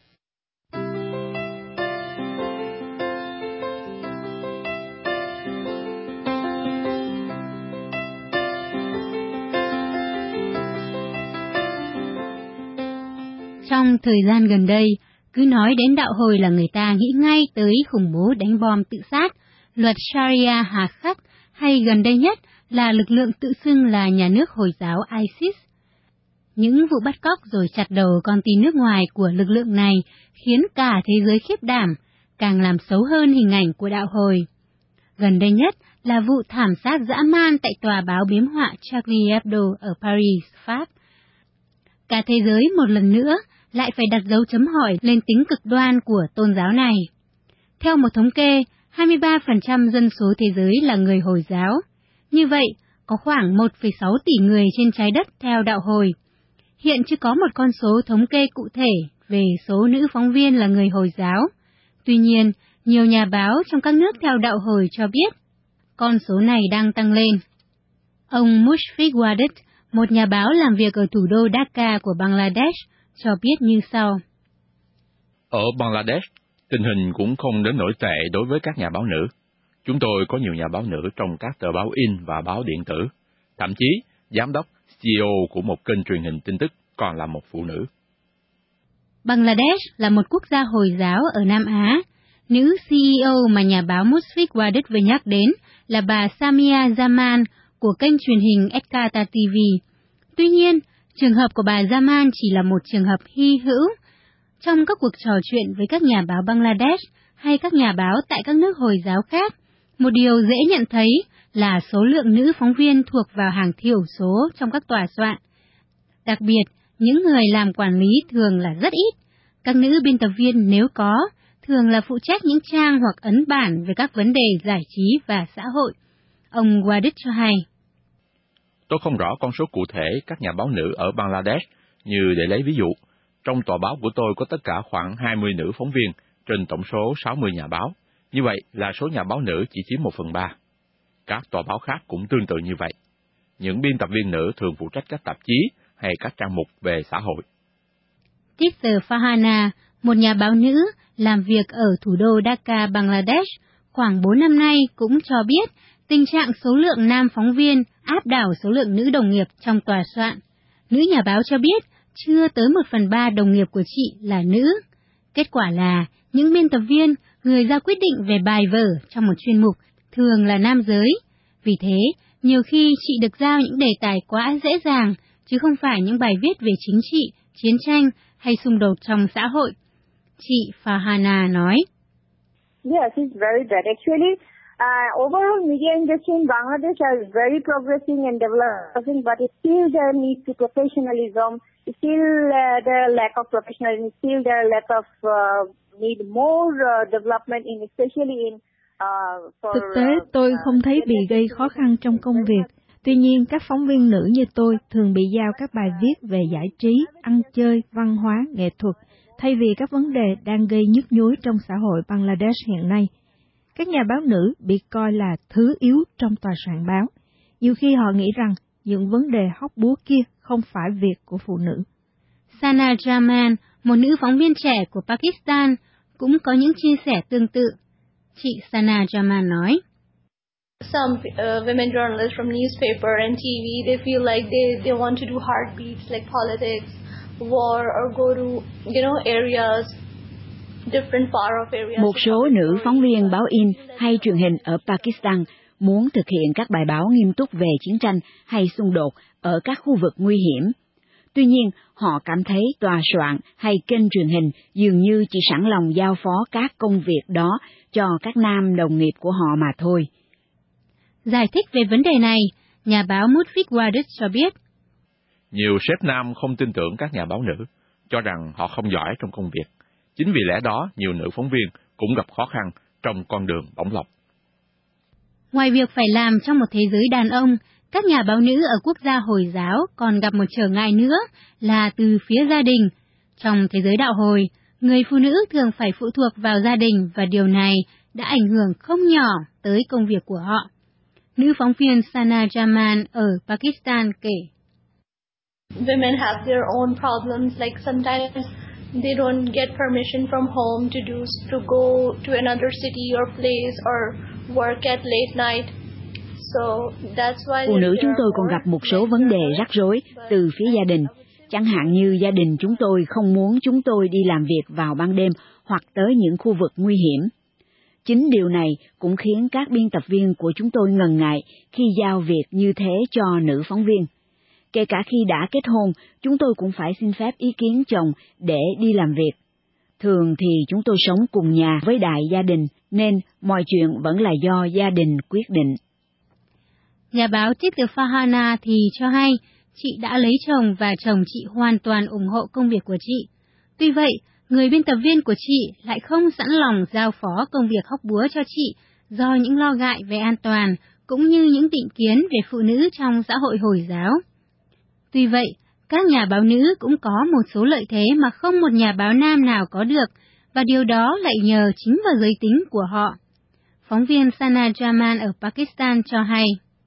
Trong thời gian gần đây, cứ nói đến đạo Hồi là người ta nghĩ ngay tới khủng bố đánh bom tự sát, luật Sharia hà khắc, hay gần đây nhất là lực lượng tự xưng là nhà nước Hồi giáo ISIS. Những vụ bắt cóc rồi chặt đầu con tin nước ngoài của lực lượng này khiến cả thế giới khiếp đảm, càng làm xấu hơn hình ảnh của đạo Hồi. Gần đây nhất là vụ thảm sát dã man tại tòa báo biếm họa Charlie Hebdo ở Paris, Pháp. Cả thế giới một lần nữa lại phải đặt dấu chấm hỏi lên tính cực đoan của tôn giáo này. Theo một thống kê, hai mươi ba phần trăm dân số thế giới là người Hồi giáo. Như vậy, có khoảng một phẩy sáu tỷ người trên trái đất theo đạo Hồi. Hiện chưa có một con số thống kê cụ thể về số nữ phóng viên là người Hồi giáo. Tuy nhiên, nhiều nhà báo trong các nước theo đạo Hồi cho biết, con số này đang tăng lên. Ông Mushfiq Wadet, một nhà báo làm việc ở thủ đô Dhaka của Bangladesh, cho biết như sau. Ở Bangladesh, tình hình cũng không đến nỗi tệ đối với các nhà báo nữ. Chúng tôi có nhiều nhà báo nữ trong các tờ báo in và báo điện tử. Thậm chí, giám đốc xê e ô của một kênh truyền hình tin tức còn là một phụ nữ. Bangladesh là một quốc gia Hồi giáo ở Nam Á. Nữ xê e ô mà nhà báo Mushfiq Wadet vừa nhắc đến là bà Samia Zaman của kênh truyền hình Ekata ti vi. Tuy nhiên, trường hợp của bà Zaman chỉ là một trường hợp hy hữu. Trong các cuộc trò chuyện với các nhà báo Bangladesh hay các nhà báo tại các nước Hồi giáo khác, một điều dễ nhận thấy là số lượng nữ phóng viên thuộc vào hàng thiểu số trong các tòa soạn. Đặc biệt, những người làm quản lý thường là rất ít. Các nữ biên tập viên nếu có, thường là phụ trách những trang hoặc ấn bản về các vấn đề giải trí và xã hội. Ông Wadet cho hay. Tôi không rõ con số cụ thể các nhà báo nữ ở Bangladesh, như để lấy ví dụ, trong tòa báo của tôi có tất cả khoảng hai mươi nữ phóng viên trên tổng số sáu mươi nhà báo. Như vậy là số nhà báo nữ chỉ chiếm một phần ba. Các tòa báo khác cũng tương tự như vậy. Những biên tập viên nữ thường phụ trách các tạp chí hay các trang mục về xã hội. Tizar Farhana, một nhà báo nữ làm việc ở thủ đô Dhaka, Bangladesh, khoảng bốn năm nay cũng cho biết tình trạng số lượng nam phóng viên áp đảo số lượng nữ đồng nghiệp trong tòa soạn. Nữ nhà báo cho biết chưa tới một phần ba đồng nghiệp của chị là nữ. Kết quả là những biên tập viên, người ra quyết định về bài vở trong một chuyên mục thường là nam giới. Vì thế, nhiều khi chị được giao những đề tài quá dễ dàng, chứ không phải những bài viết về chính trị, chiến tranh hay xung đột trong xã hội. Chị Farhana nói. Yes, it's very bad. Actually, uh, overall media industry in Bangladesh is very progressing and developing, but it still there needs to professionalism. Still uh, there lack of professionalism. Still there lack of uh, need more uh, development in, especially in. Uh, for, Thực tế, tôi không thấy bị gây khó khăn trong công việc. Tuy nhiên, các phóng viên nữ như tôi thường bị giao các bài viết về giải trí, ăn chơi, văn hóa, nghệ thuật, thay vì các vấn đề đang gây nhức nhối trong xã hội Bangladesh hiện nay. Các nhà báo nữ bị coi là thứ yếu trong tòa soạn báo. Nhiều khi họ nghĩ rằng những vấn đề hóc búa kia không phải việc của phụ nữ. Sana Jaman, một nữ phóng viên trẻ của Pakistan, cũng có những chia sẻ tương tự. Chị Sana Jaman nói. Some uh, women journalists from newspaper and ti vi, they feel like they, they want to do hard beats like politics, war, or go to, you know, areas, different part of areas. Một số nữ phóng viên báo in hay truyền hình ở Pakistan muốn thực hiện các bài báo nghiêm túc về chiến tranh hay xung đột ở các khu vực nguy hiểm. Tuy nhiên, họ cảm thấy tòa soạn hay kênh truyền hình dường như chỉ sẵn lòng giao phó các công việc đó cho các nam đồng nghiệp của họ mà thôi. Giải thích về vấn đề này, nhà báo Mudfik Wadis cho biết, nhiều sếp nam không tin tưởng các nhà báo nữ, cho rằng họ không giỏi trong công việc. Chính vì lẽ đó, nhiều nữ phóng viên cũng gặp khó khăn trong con đường bổng lộc. Ngoài việc phải làm trong một thế giới đàn ông, các nhà báo nữ ở quốc gia Hồi giáo còn gặp một trở ngại nữa là từ phía gia đình. Trong thế giới đạo Hồi, người phụ nữ thường phải phụ thuộc vào gia đình và điều này đã ảnh hưởng không nhỏ tới công việc của họ. Nữ phóng viên Sana Jaman ở Pakistan kể. Women have their own problems, like sometimes they don't get permission from home to do to go to another city or place or work at late night. So that's why phụ nữ chúng tôi còn gặp một số vấn đề rắc rối từ phía gia đình. Chẳng hạn như gia đình chúng tôi không muốn chúng tôi đi làm việc vào ban đêm hoặc tới những khu vực nguy hiểm. Chính điều này cũng khiến các biên tập viên của chúng tôi ngần ngại khi giao việc như thế cho nữ phóng viên. Kể cả khi đã kết hôn, chúng tôi cũng phải xin phép ý kiến chồng để đi làm việc. Thường thì chúng tôi sống cùng nhà với đại gia đình, nên mọi chuyện vẫn là do gia đình quyết định. Nhà báo Tito Fahana thì cho hay, chị đã lấy chồng và chồng chị hoàn toàn ủng hộ công việc của chị. Tuy vậy, người biên tập viên của chị lại không sẵn lòng giao phó công việc hóc búa cho chị do những lo ngại về an toàn cũng như những định kiến về phụ nữ trong xã hội Hồi giáo. Tuy vậy, các nhà báo nữ cũng có một số lợi thế mà không một nhà báo nam nào có được, và điều đó lại nhờ chính vào giới tính của họ. Phóng viên Sana Jaman ở Pakistan cho hay.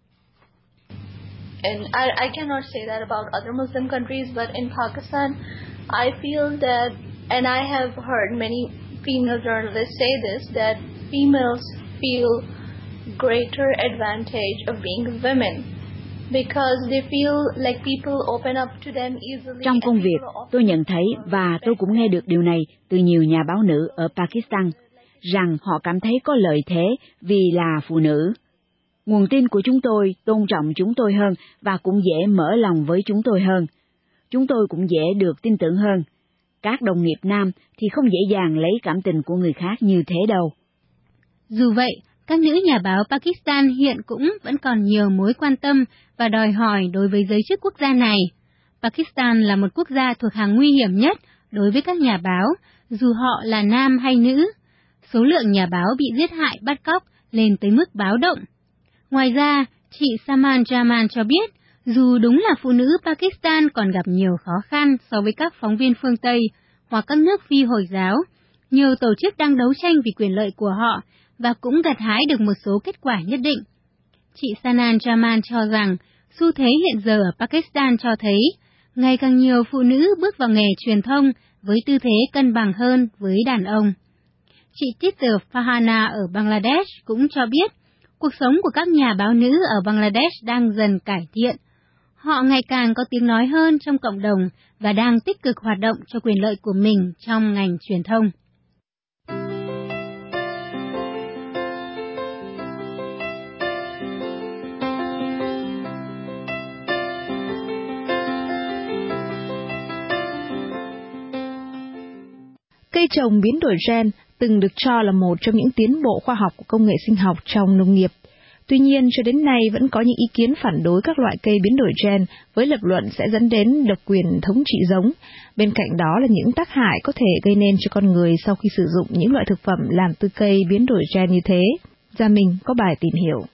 And I, I cannot say that about other Muslim countries, but in Pakistan, I feel that, and I have heard many female journalists say this, that females feel greater advantage of being women. Because they feel like people open up to them easily. Trong công việc, tôi nhận thấy và tôi cũng nghe được điều này từ nhiều nhà báo nữ ở Pakistan, rằng họ cảm thấy có lợi thế vì là phụ nữ. Nguồn tin của chúng tôi tôn trọng chúng tôi hơn và cũng dễ mở lòng với chúng tôi hơn. Chúng tôi cũng dễ được tin tưởng hơn. Các đồng nghiệp nam thì không dễ dàng lấy cảm tình của người khác như thế đâu. Dù vậy, các nữ nhà báo Pakistan hiện cũng vẫn còn nhiều mối quan tâm và đòi hỏi đối với giới chức quốc gia này. Pakistan là một quốc gia thuộc hàng nguy hiểm nhất đối với các nhà báo, dù họ là nam hay nữ. Số lượng nhà báo bị giết hại bắt cóc lên tới mức báo động. Ngoài ra, chị Saman Jaman cho biết, dù đúng là phụ nữ Pakistan còn gặp nhiều khó khăn so với các phóng viên phương Tây hoặc các nước phi Hồi giáo, nhiều tổ chức đang đấu tranh vì quyền lợi của họ và cũng gặt hái được một số kết quả nhất định. Chị Sanan Jaman cho rằng, xu thế hiện giờ ở Pakistan cho thấy, ngày càng nhiều phụ nữ bước vào nghề truyền thông với tư thế cân bằng hơn với đàn ông. Chị Tito Fahana ở Bangladesh cũng cho biết, cuộc sống của các nhà báo nữ ở Bangladesh đang dần cải thiện. Họ ngày càng có tiếng nói hơn trong cộng đồng và đang tích cực hoạt động cho quyền lợi của mình trong ngành truyền thông. Cây trồng biến đổi gen từng được cho là một trong những tiến bộ khoa học của công nghệ sinh học trong nông nghiệp. Tuy nhiên, cho đến nay vẫn có những ý kiến phản đối các loại cây biến đổi gen với lập luận sẽ dẫn đến độc quyền thống trị giống. Bên cạnh đó là những tác hại có thể gây nên cho con người sau khi sử dụng những loại thực phẩm làm từ cây biến đổi gen như thế. Gia Minh có bài tìm hiểu.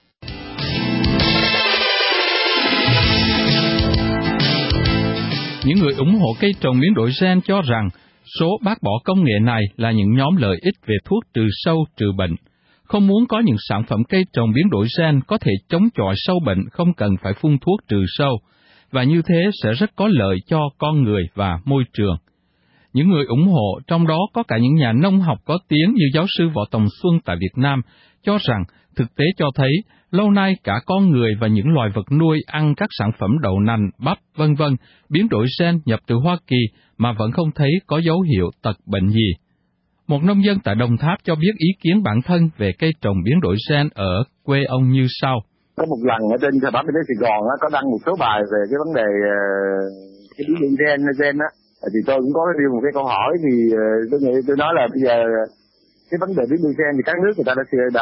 Những người ủng hộ cây trồng biến đổi gen cho rằng số bác bỏ công nghệ này là những nhóm lợi ích về thuốc trừ sâu, trừ bệnh. Không muốn có những sản phẩm cây trồng biến đổi gen có thể chống chọi sâu bệnh không cần phải phun thuốc trừ sâu, và như thế sẽ rất có lợi cho con người và môi trường. Những người ủng hộ, trong đó có cả những nhà nông học có tiếng như giáo sư Võ Tòng Xuân tại Việt Nam, cho rằng thực tế cho thấy lâu nay cả con người và những loài vật nuôi ăn các sản phẩm đậu nành, bắp, vân vân biến đổi gen nhập từ Hoa Kỳ mà vẫn không thấy có dấu hiệu tật bệnh gì. Một nông dân tại Đồng Tháp cho biết ý kiến bản thân về cây trồng biến đổi gen ở quê ông như sau. Có một lần ở trên tờ báo Kinh tế Sài Gòn có đăng một số bài về cái vấn đề cái biến đổi gen gen á, thì tôi cũng có riêng một cái câu hỏi. Thì tôi nghĩ tôi nói là bây giờ cái vấn đề biến đổi gen thì các nước người ta đã đã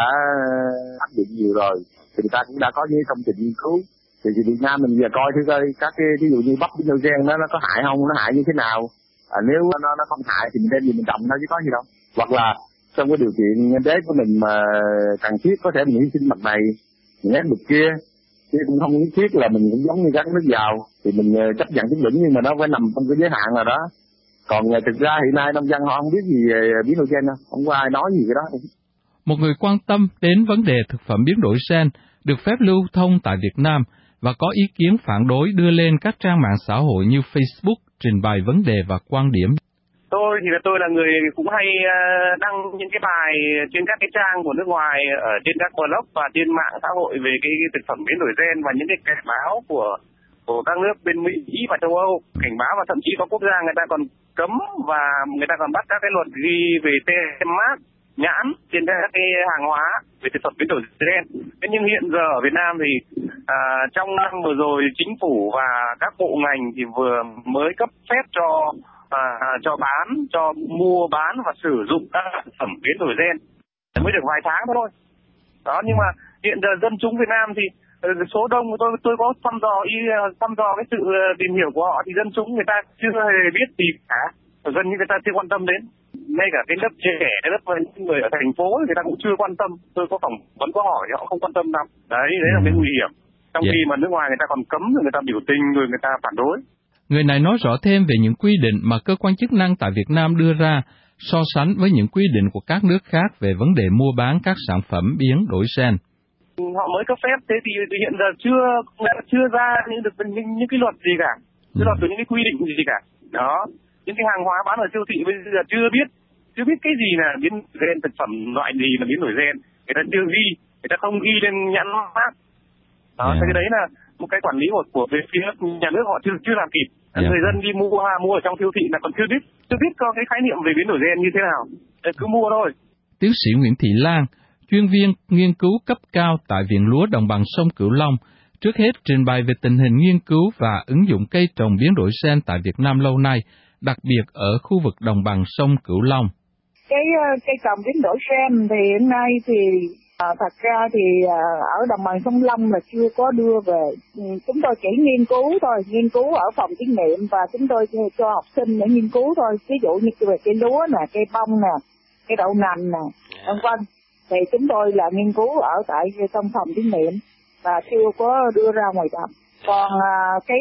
áp dụng nhiều rồi, thì người ta cũng đã có những công trình nghiên cứu. Thì, thì Việt Nam mình giờ coi thử coi các cái ví dụ như bắp biến đổi gen nó nó có hại không, nó hại như thế nào. À, nếu nó nó không hại thì mình đem gì mình trồng thôi chứ có gì đâu. Hoặc là trong cái điều kiện kinh tế của mình mà cần thiết có thể mình hy sinh mặt này, mình ép mặt kia, chứ cũng không nhất thiết là mình cũng giống như các nước giàu thì mình chấp nhận chứng đỉnh, nhưng mà nó phải nằm trong cái giới hạn nào đó. Còn thực ra hiện nay nông dân họ không biết gì về biến đổi gen đâu, không có ai nói gì cái đó. Một người quan tâm đến vấn đề thực phẩm biến đổi gen được phép lưu thông tại Việt Nam và có ý kiến phản đối đưa lên các trang mạng xã hội như Facebook trình bày vấn đề và quan điểm. Tôi thì là tôi là người cũng hay đăng những cái bài trên các cái trang của nước ngoài ở trên các blog và trên mạng xã hội về cái, cái thực phẩm biến đổi gen và những cái cảnh báo của của các nước bên Mỹ và châu Âu, cảnh báo, và thậm chí có quốc gia người ta còn cấm và người ta còn bắt các cái luật ghi về tem mác nhãn trên các cái hàng hóa về thực phẩm biến đổi gen. Thế nhưng hiện giờ ở Việt Nam thì à, trong năm vừa rồi chính phủ và các bộ ngành thì vừa mới cấp phép cho à, cho bán, cho mua bán và sử dụng các thực phẩm biến đổi gen mới được vài tháng thôi. Đó, nhưng mà hiện giờ dân chúng Việt Nam thì số đông của tôi tôi có thăm dò ý thăm dò cái sự tìm hiểu của họ thì dân chúng người ta chưa hề biết gì cả, gần như người ta chưa quan tâm đến. Ngay cả cái lớp trẻ, lớp những người ở thành phố người ta cũng chưa quan tâm. Tôi có phỏng vấn có hỏi họ không quan tâm lắm. Đấy, đấy là cái nguy hiểm. Trong yeah. khi mà nước ngoài người ta còn cấm rồi người ta biểu tình rồi người ta phản đối. Người này nói rõ thêm về những quy định mà cơ quan chức năng tại Việt Nam đưa ra so sánh với những quy định của các nước khác về vấn đề mua bán các sản phẩm biến đổi gen. Họ mới cấp phép, thế thì hiện giờ chưa chưa ra những được những, những cái luật gì cả, chưa luật được những cái quy định gì cả. Đó, những cái hàng hóa bán ở siêu thị bây giờ chưa biết chưa biết cái gì là biến gen, thực phẩm loại gì là biến đổi gen, người ta chưa ghi, người ta không ghi lên nhãn mác. Đó, yeah. Thế đấy là một cái quản lý của của về phía nhà nước họ chưa chưa làm kịp. Yeah. Người dân đi mua hoa mua ở trong siêu thị là còn chưa biết chưa biết có cái khái niệm về biến đổi gen như thế nào, để cứ mua thôi. Tiến sĩ Nguyễn Thị Lan, chuyên viên nghiên cứu cấp cao tại Viện Lúa Đồng bằng sông Cửu Long, trước hết trình bày về tình hình nghiên cứu và ứng dụng cây trồng biến đổi gen tại Việt Nam lâu nay, đặc biệt ở khu vực đồng bằng sông Cửu Long. Cái cây trồng biến đổi gen thì hiện nay thì à, thật ra thì à, ở đồng bằng sông Long là chưa có đưa về. Chúng tôi chỉ nghiên cứu thôi, nghiên cứu ở phòng thí nghiệm và chúng tôi cho học sinh để nghiên cứu thôi. Ví dụ như về cây lúa nè, cây bông nè, cây đậu nành nè, vân vân. Thì chúng tôi là nghiên cứu ở tại trong phòng thí nghiệm và chưa có đưa ra ngoài đồng. Còn à, cái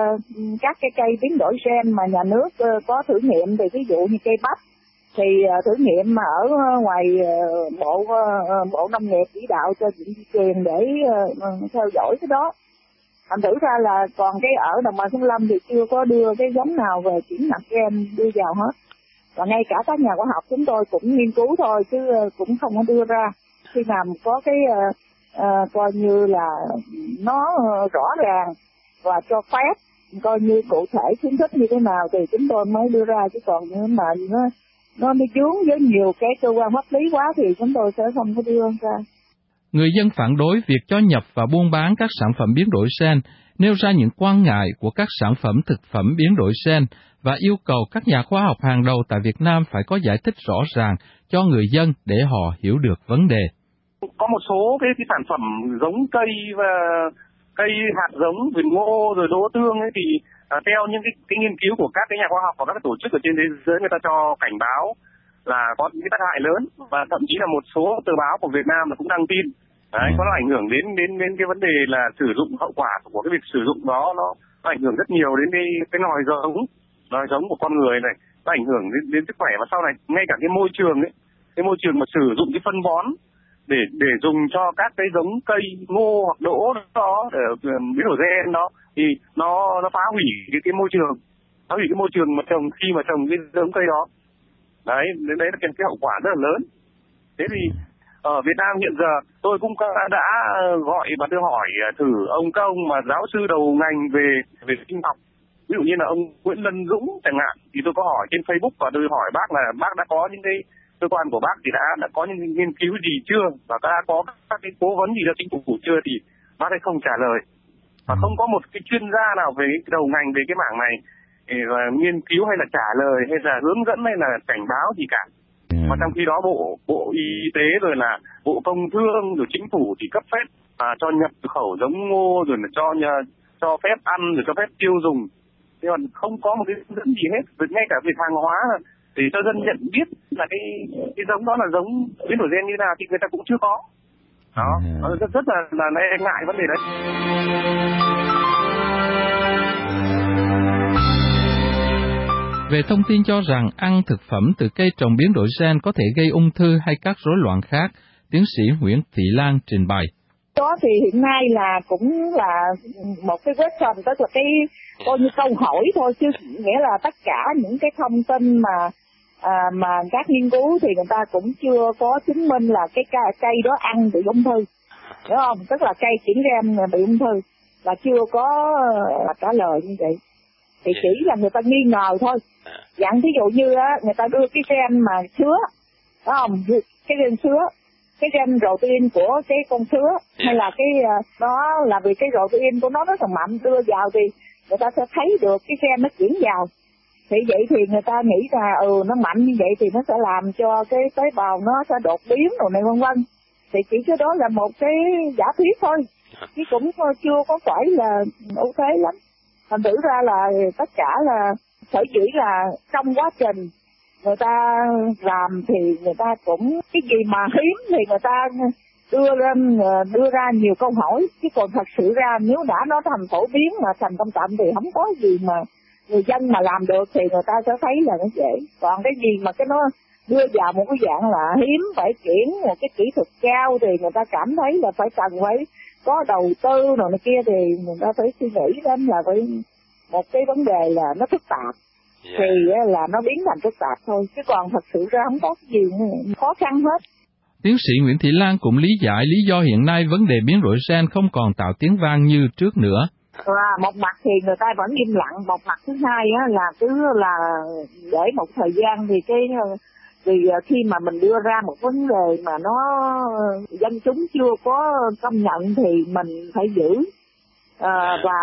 các cái cây biến đổi gen mà nhà nước có thử nghiệm thì ví dụ như cây bắp thì thử nghiệm mà ở ngoài bộ bộ nông nghiệp chỉ đạo cho viện di truyền để theo dõi cái đó. Thành thử ra là còn cái ở đồng bằng sông Lâm thì chưa có đưa cái giống nào về chuyển nạp gen đưa vào hết. Và ngay cả các nhà khoa học chúng tôi cũng nghiên cứu thôi chứ cũng không có đưa ra. Khi nào có cái uh, uh, coi như là nó uh, rõ ràng và cho phép, coi như cụ thể khuyến khích như thế nào thì chúng tôi mới đưa ra, chứ còn nếu mà nó nó đi vướng với nhiều cái cơ quan pháp lý quá thì chúng tôi sẽ không có đưa ra. Người dân phản đối việc cho nhập và buôn bán các sản phẩm biến đổi gen, nêu ra những quan ngại của các sản phẩm thực phẩm biến đổi gen và yêu cầu các nhà khoa học hàng đầu tại Việt Nam phải có giải thích rõ ràng cho người dân để họ hiểu được vấn đề. Có một số cái, cái sản phẩm giống cây và cây hạt giống, vườn ngô rồi đỗ tương ấy thì à, theo những cái, cái nghiên cứu của các cái nhà khoa học và các cái tổ chức ở trên thế giới, người ta cho cảnh báo là có những cái tác hại lớn, và thậm chí là một số tờ báo của Việt Nam là cũng đăng tin. Đấy, có ảnh hưởng đến đến đến cái vấn đề là sử dụng, hậu quả của cái việc sử dụng đó nó, nó ảnh hưởng rất nhiều đến cái cái nòi giống, nòi giống của con người này, nó ảnh hưởng đến đến sức khỏe, và sau này ngay cả cái môi trường ấy, cái môi trường mà sử dụng cái phân bón để để dùng cho các cái giống cây ngô hoặc đỗ đó để biến đổi gen đó thì nó nó phá hủy cái cái môi trường, phá hủy cái môi trường mà trồng khi mà trồng cái giống cây đó. Đấy, đấy là cái, cái hậu quả rất là lớn. Thế thì ở Việt Nam hiện giờ tôi cũng đã gọi và tôi hỏi thử ông các ông mà giáo sư đầu ngành về về sinh học, ví dụ như là ông Nguyễn Lân Dũng chẳng hạn, thì tôi có hỏi trên Facebook và tôi hỏi bác là bác đã có những cái cơ quan của bác thì đã đã có những nghiên cứu gì chưa, và đã có các cái cố vấn gì cho chính phủ chưa, thì bác ấy không trả lời, và không có một cái chuyên gia nào về cái đầu ngành về cái mảng này và nghiên cứu hay là trả lời hay là hướng dẫn hay là cảnh báo gì cả. Yeah. Mà trong khi đó bộ bộ y tế rồi là bộ công thương rồi chính phủ thì cấp phép à, cho nhập khẩu giống ngô rồi là cho nhà, cho phép ăn rồi cho phép tiêu dùng. Nhưng mà không có một cái hướng dẫn gì hết. Rồi ngay cả việc hàng hóa thì cho dân nhận biết là cái cái giống đó là giống biến đổi gen như thế nào thì người ta cũng chưa có. Đó, yeah. rất rất là là e ngại vấn đề đấy. Về thông tin cho rằng ăn thực phẩm từ cây trồng biến đổi gen có thể gây ung thư hay các rối loạn khác, tiến sĩ Nguyễn Thị Lan trình bày. Đó thì hiện nay là cũng là một cái question, tức là cái coi như câu hỏi thôi, chứ nghĩa là tất cả những cái thông tin mà à, mà các nghiên cứu thì người ta cũng chưa có chứng minh là cái cây đó ăn bị ung thư, đúng không? Tức là cây chuyển gen bị ung thư là chưa có trả lời như vậy. Thì chỉ là người ta nghi ngờ thôi. Dạng ví dụ như á, người ta đưa cái gen mà sứa, đúng không? Cái gen sứa, cái gen protein của cái con sứa, hay là cái đó là vì cái protein của nó rất là mạnh, đưa vào thì người ta sẽ thấy được cái gen nó chuyển vào. Thì vậy thì người ta nghĩ là ừ nó mạnh như vậy thì nó sẽ làm cho cái tế bào nó sẽ đột biến rồi này vân vân. Thì chỉ cái đó là một cái giả thuyết thôi, chứ cũng chưa có phải là ưu thế lắm. Thành thử ra là tất cả là sở dĩ là trong quá trình người ta làm thì người ta cũng cái gì mà hiếm thì người ta đưa ra đưa ra nhiều câu hỏi, chứ còn thật sự ra nếu đã nó thành phổ biến mà thành công tạm thì không có gì mà người dân mà làm được thì người ta sẽ thấy là nó dễ. Còn cái gì mà cái nó đưa vào một cái dạng là hiếm phải chuyển một cái kỹ thuật cao thì người ta cảm thấy là phải cần phải có đầu tư rồi này kia thì người ta phải suy nghĩ đến là phải một cái vấn đề là nó phức tạp. Yeah. Thì là nó biến thành phức tạp thôi, chứ còn thật sự ra không có gì khó khăn hết. Tiến sĩ Nguyễn Thị Lan cũng lý giải lý do hiện nay vấn đề biến đổi gen không còn tạo tiếng vang như trước nữa. À, một mặt thì người ta vẫn im lặng, một mặt thứ hai á, là cứ là để một thời gian thì cái thì khi mà mình đưa ra một vấn đề mà nó dân chúng chưa có công nhận thì mình phải giữ. À, và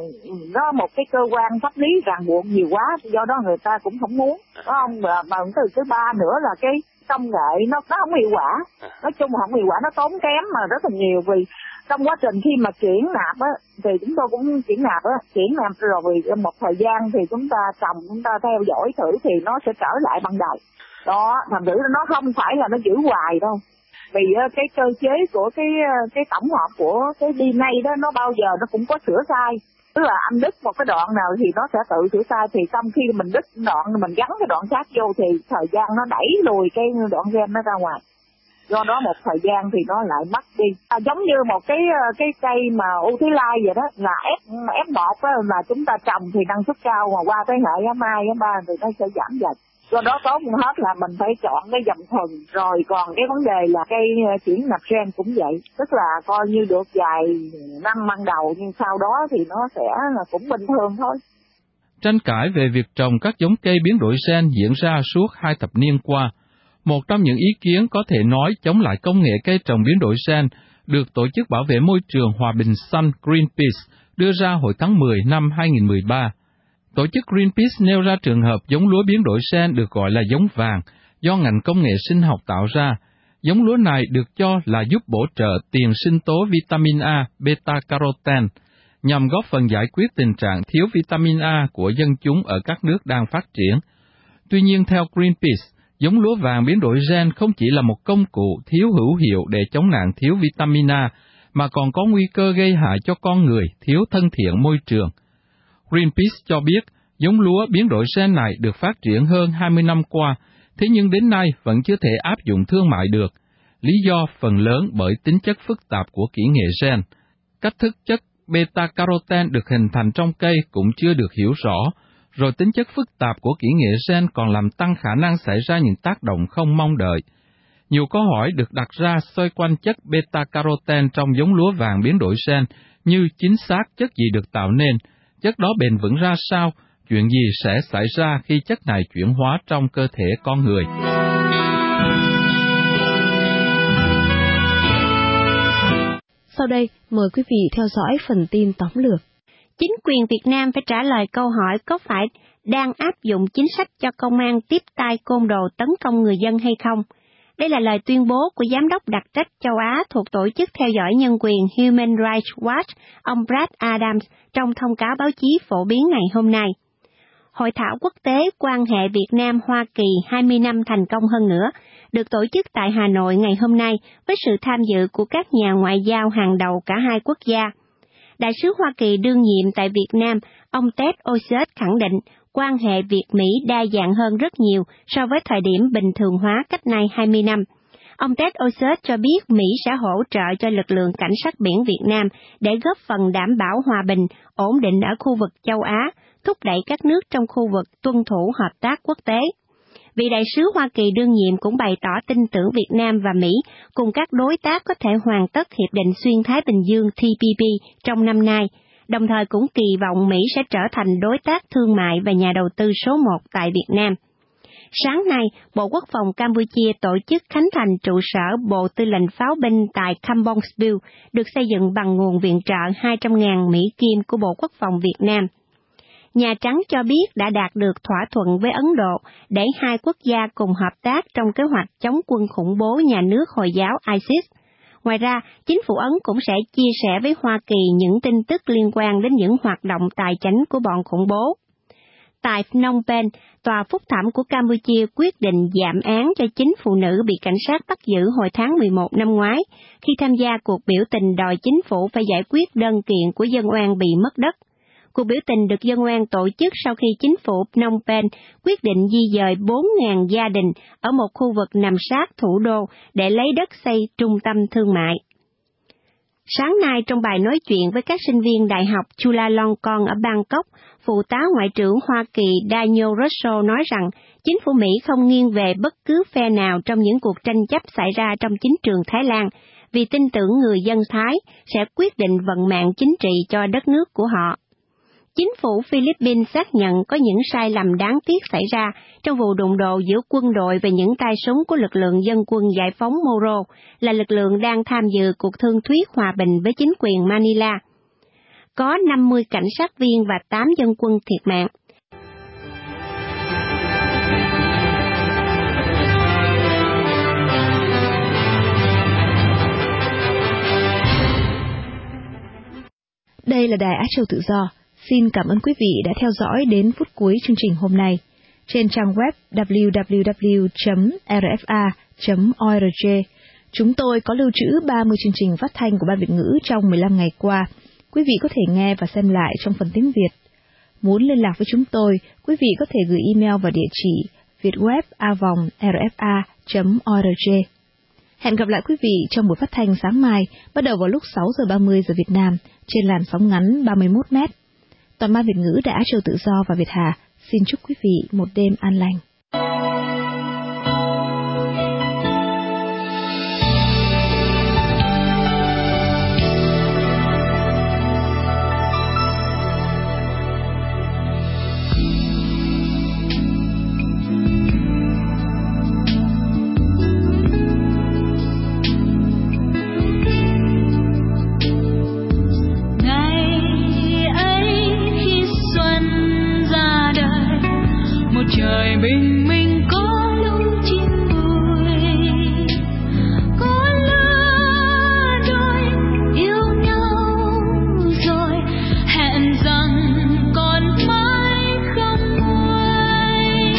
nó một cái cơ quan pháp lý ràng buộc nhiều quá, do đó người ta cũng không muốn, đúng không? Và, và từ thứ ba nữa là cái công nghệ nó nó không hiệu quả, nói chung không hiệu quả, nó tốn kém mà rất là nhiều. Vì trong quá trình khi mà chuyển nạp á thì chúng tôi cũng chuyển nạp á, chuyển nạp rồi một thời gian thì chúng ta trồng, chúng ta theo dõi thử thì nó sẽ trở lại ban đầu. Đó, thành thử nó không phải là nó giữ hoài đâu. Vì cái cơ chế của cái cái tổng hợp của cái đê en a đó nó bao giờ nó cũng có sửa sai. Tức là anh đứt một cái đoạn nào thì nó sẽ tự sửa sai, thì trong khi mình đứt đoạn mình gắn cái đoạn khác vô thì thời gian nó đẩy lùi cái đoạn gen nó ra ngoài. Do đó một thời gian thì nó lại mất đi. À, giống như một cái cái cây mà ưu thế lai vậy đó, là F F một đó, là chúng ta trồng thì năng suất cao, mà qua tới hệ F hai, F ba thì nó sẽ giảm dần. Do đó tốt hết là mình phải chọn cái dòng thuần, rồi còn cái vấn đề là cây chuyển nạp gen cũng vậy, tức là coi như được vài năm ban đầu nhưng sau đó thì nó sẽ là cũng bình thường thôi. Tranh cãi về việc trồng các giống cây biến đổi gen diễn ra suốt hai thập niên qua. Một trong những ý kiến có thể nói chống lại công nghệ cây trồng biến đổi gen được Tổ chức Bảo vệ Môi trường Hòa bình xanh Greenpeace đưa ra hồi tháng mười năm hai nghìn không trăm mười ba. Tổ chức Greenpeace nêu ra trường hợp giống lúa biến đổi gen được gọi là giống vàng do ngành công nghệ sinh học tạo ra. Giống lúa này được cho là giúp bổ trợ tiền sinh tố vitamin A, beta-carotene, nhằm góp phần giải quyết tình trạng thiếu vitamin A của dân chúng ở các nước đang phát triển. Tuy nhiên, theo Greenpeace, giống lúa vàng biến đổi gen không chỉ là một công cụ thiếu hữu hiệu để chống nạn thiếu vitamin A, mà còn có nguy cơ gây hại cho con người, thiếu thân thiện môi trường. Greenpeace cho biết, giống lúa biến đổi gen này được phát triển hơn hai mươi năm qua, thế nhưng đến nay vẫn chưa thể áp dụng thương mại được. Lý do phần lớn bởi tính chất phức tạp của kỹ nghệ gen. Cách thức chất beta-carotene được hình thành trong cây cũng chưa được hiểu rõ, rồi tính chất phức tạp của kỹ nghệ gen còn làm tăng khả năng xảy ra những tác động không mong đợi. Nhiều câu hỏi được đặt ra xoay quanh chất beta-carotene trong giống lúa vàng biến đổi gen, như chính xác chất gì được tạo nên, chất đó bền vững ra sao, chuyện gì sẽ xảy ra khi chất này chuyển hóa trong cơ thể con người. Sau đây, mời quý vị theo dõi phần tin tóm lược. Chính quyền Việt Nam phải trả lời câu hỏi có phải đang áp dụng chính sách cho công an tiếp tay côn đồ tấn công người dân hay không. Đây là lời tuyên bố của Giám đốc đặc trách châu Á thuộc Tổ chức Theo dõi Nhân quyền Human Rights Watch, ông Brad Adams, trong thông cáo báo chí phổ biến ngày hôm nay. Hội thảo quốc tế quan hệ Việt Nam-Hoa Kỳ hai mươi năm thành công hơn nữa, được tổ chức tại Hà Nội ngày hôm nay với sự tham dự của các nhà ngoại giao hàng đầu cả hai quốc gia. Đại sứ Hoa Kỳ đương nhiệm tại Việt Nam, ông Ted Osius khẳng định quan hệ Việt-Mỹ đa dạng hơn rất nhiều so với thời điểm bình thường hóa cách nay hai mươi năm. Ông Ted Osius cho biết Mỹ sẽ hỗ trợ cho lực lượng cảnh sát biển Việt Nam để góp phần đảm bảo hòa bình, ổn định ở khu vực châu Á, thúc đẩy các nước trong khu vực tuân thủ hợp tác quốc tế. Vị đại sứ Hoa Kỳ đương nhiệm cũng bày tỏ tin tưởng Việt Nam và Mỹ cùng các đối tác có thể hoàn tất Hiệp định Xuyên Thái Bình Dương T P P trong năm nay, đồng thời cũng kỳ vọng Mỹ sẽ trở thành đối tác thương mại và nhà đầu tư số một tại Việt Nam. Sáng nay, Bộ Quốc phòng Campuchia tổ chức khánh thành trụ sở Bộ Tư lệnh Pháo binh tại Kampong-Speu, được xây dựng bằng nguồn viện trợ hai trăm nghìn Mỹ Kim của Bộ Quốc phòng Việt Nam. Nhà Trắng cho biết đã đạt được thỏa thuận với Ấn Độ để hai quốc gia cùng hợp tác trong kế hoạch chống quân khủng bố nhà nước Hồi giáo ISIS. Ngoài ra, chính phủ Ấn cũng sẽ chia sẻ với Hoa Kỳ những tin tức liên quan đến những hoạt động tài chánh của bọn khủng bố. Tại Phnom Penh, Tòa Phúc thẩm của Campuchia quyết định giảm án cho chính phụ nữ bị cảnh sát bắt giữ hồi tháng mười một năm ngoái, khi tham gia cuộc biểu tình đòi chính phủ phải giải quyết đơn kiện của dân oan bị mất đất. Cuộc biểu tình được dân oan tổ chức sau khi chính phủ Phnom Penh quyết định di dời bốn nghìn gia đình ở một khu vực nằm sát thủ đô để lấy đất xây trung tâm thương mại. Sáng nay, trong bài nói chuyện với các sinh viên Đại học Chulalongkorn ở Bangkok, Phụ tá Ngoại trưởng Hoa Kỳ Daniel Russell nói rằng chính phủ Mỹ không nghiêng về bất cứ phe nào trong những cuộc tranh chấp xảy ra trong chính trường Thái Lan, vì tin tưởng người dân Thái sẽ quyết định vận mạng chính trị cho đất nước của họ. Chính phủ Philippines xác nhận có những sai lầm đáng tiếc xảy ra trong vụ đụng độ giữa quân đội và những tay súng của lực lượng dân quân giải phóng Moro, là lực lượng đang tham dự cuộc thương thuyết hòa bình với chính quyền Manila. Có năm mươi cảnh sát viên và tám dân quân thiệt mạng. Đây là Đài Á Châu Tự Do. Xin cảm ơn quý vị đã theo dõi đến phút cuối chương trình hôm nay. Trên trang web w w w chấm r f a chấm org, chúng tôi có lưu trữ ba mươi chương trình phát thanh của Ban Việt ngữ trong mười lăm ngày qua. Quý vị có thể nghe và xem lại trong phần tiếng Việt. Muốn liên lạc với chúng tôi, quý vị có thể gửi email vào địa chỉ vietweb a vòng r f a chấm org. Hẹn gặp lại quý vị trong buổi phát thanh sáng mai, bắt đầu vào lúc sáu giờ ba mươi giờ Việt Nam, trên làn sóng ngắn ba mươi mốt mét. Toàn Ban Việt ngữ Đài Á Châu Tự Do và Việt Hà xin chúc quý vị một đêm an lành. Trời bình minh có lúc chim vui, có lứa đôi yêu nhau rồi hẹn rằng còn mãi không nguôi.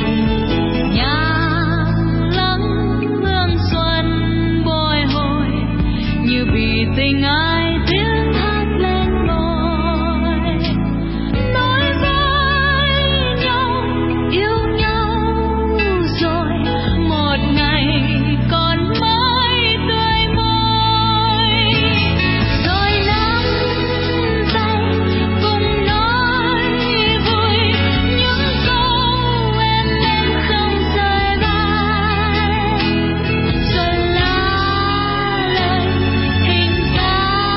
Nhạc lắng hương xuân bồi hồi như vì tình ai tiếng hát lên môi. Nói với nhau yêu nhau rồi một ngày còn mãi tươi môi, rồi nắm tay cùng nói vui những câu em em không rời vai, rồi lá lời hình dáng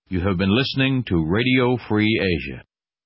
You have been listening to Radio Free Asia.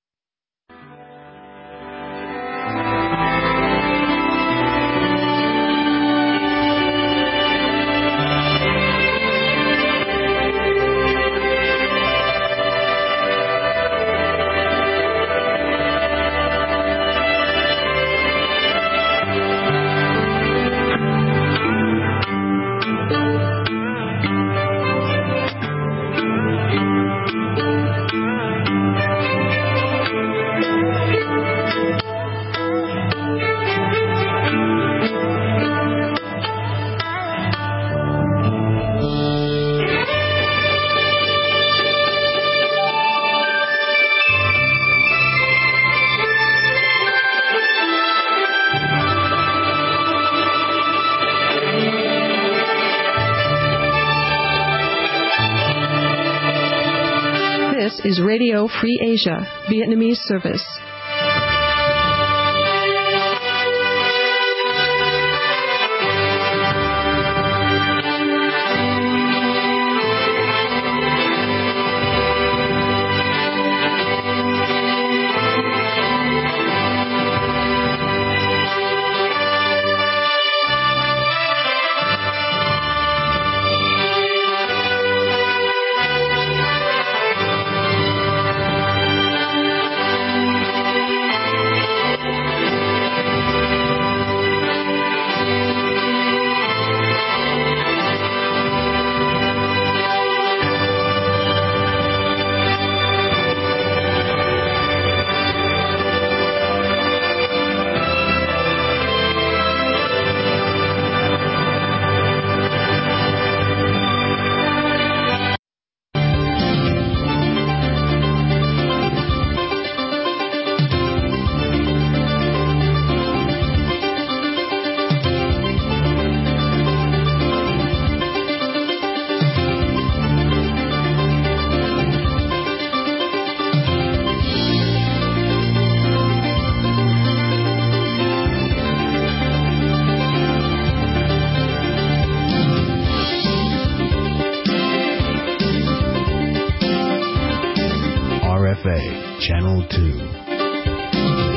Is Radio Free Asia, Vietnamese service. Channel two.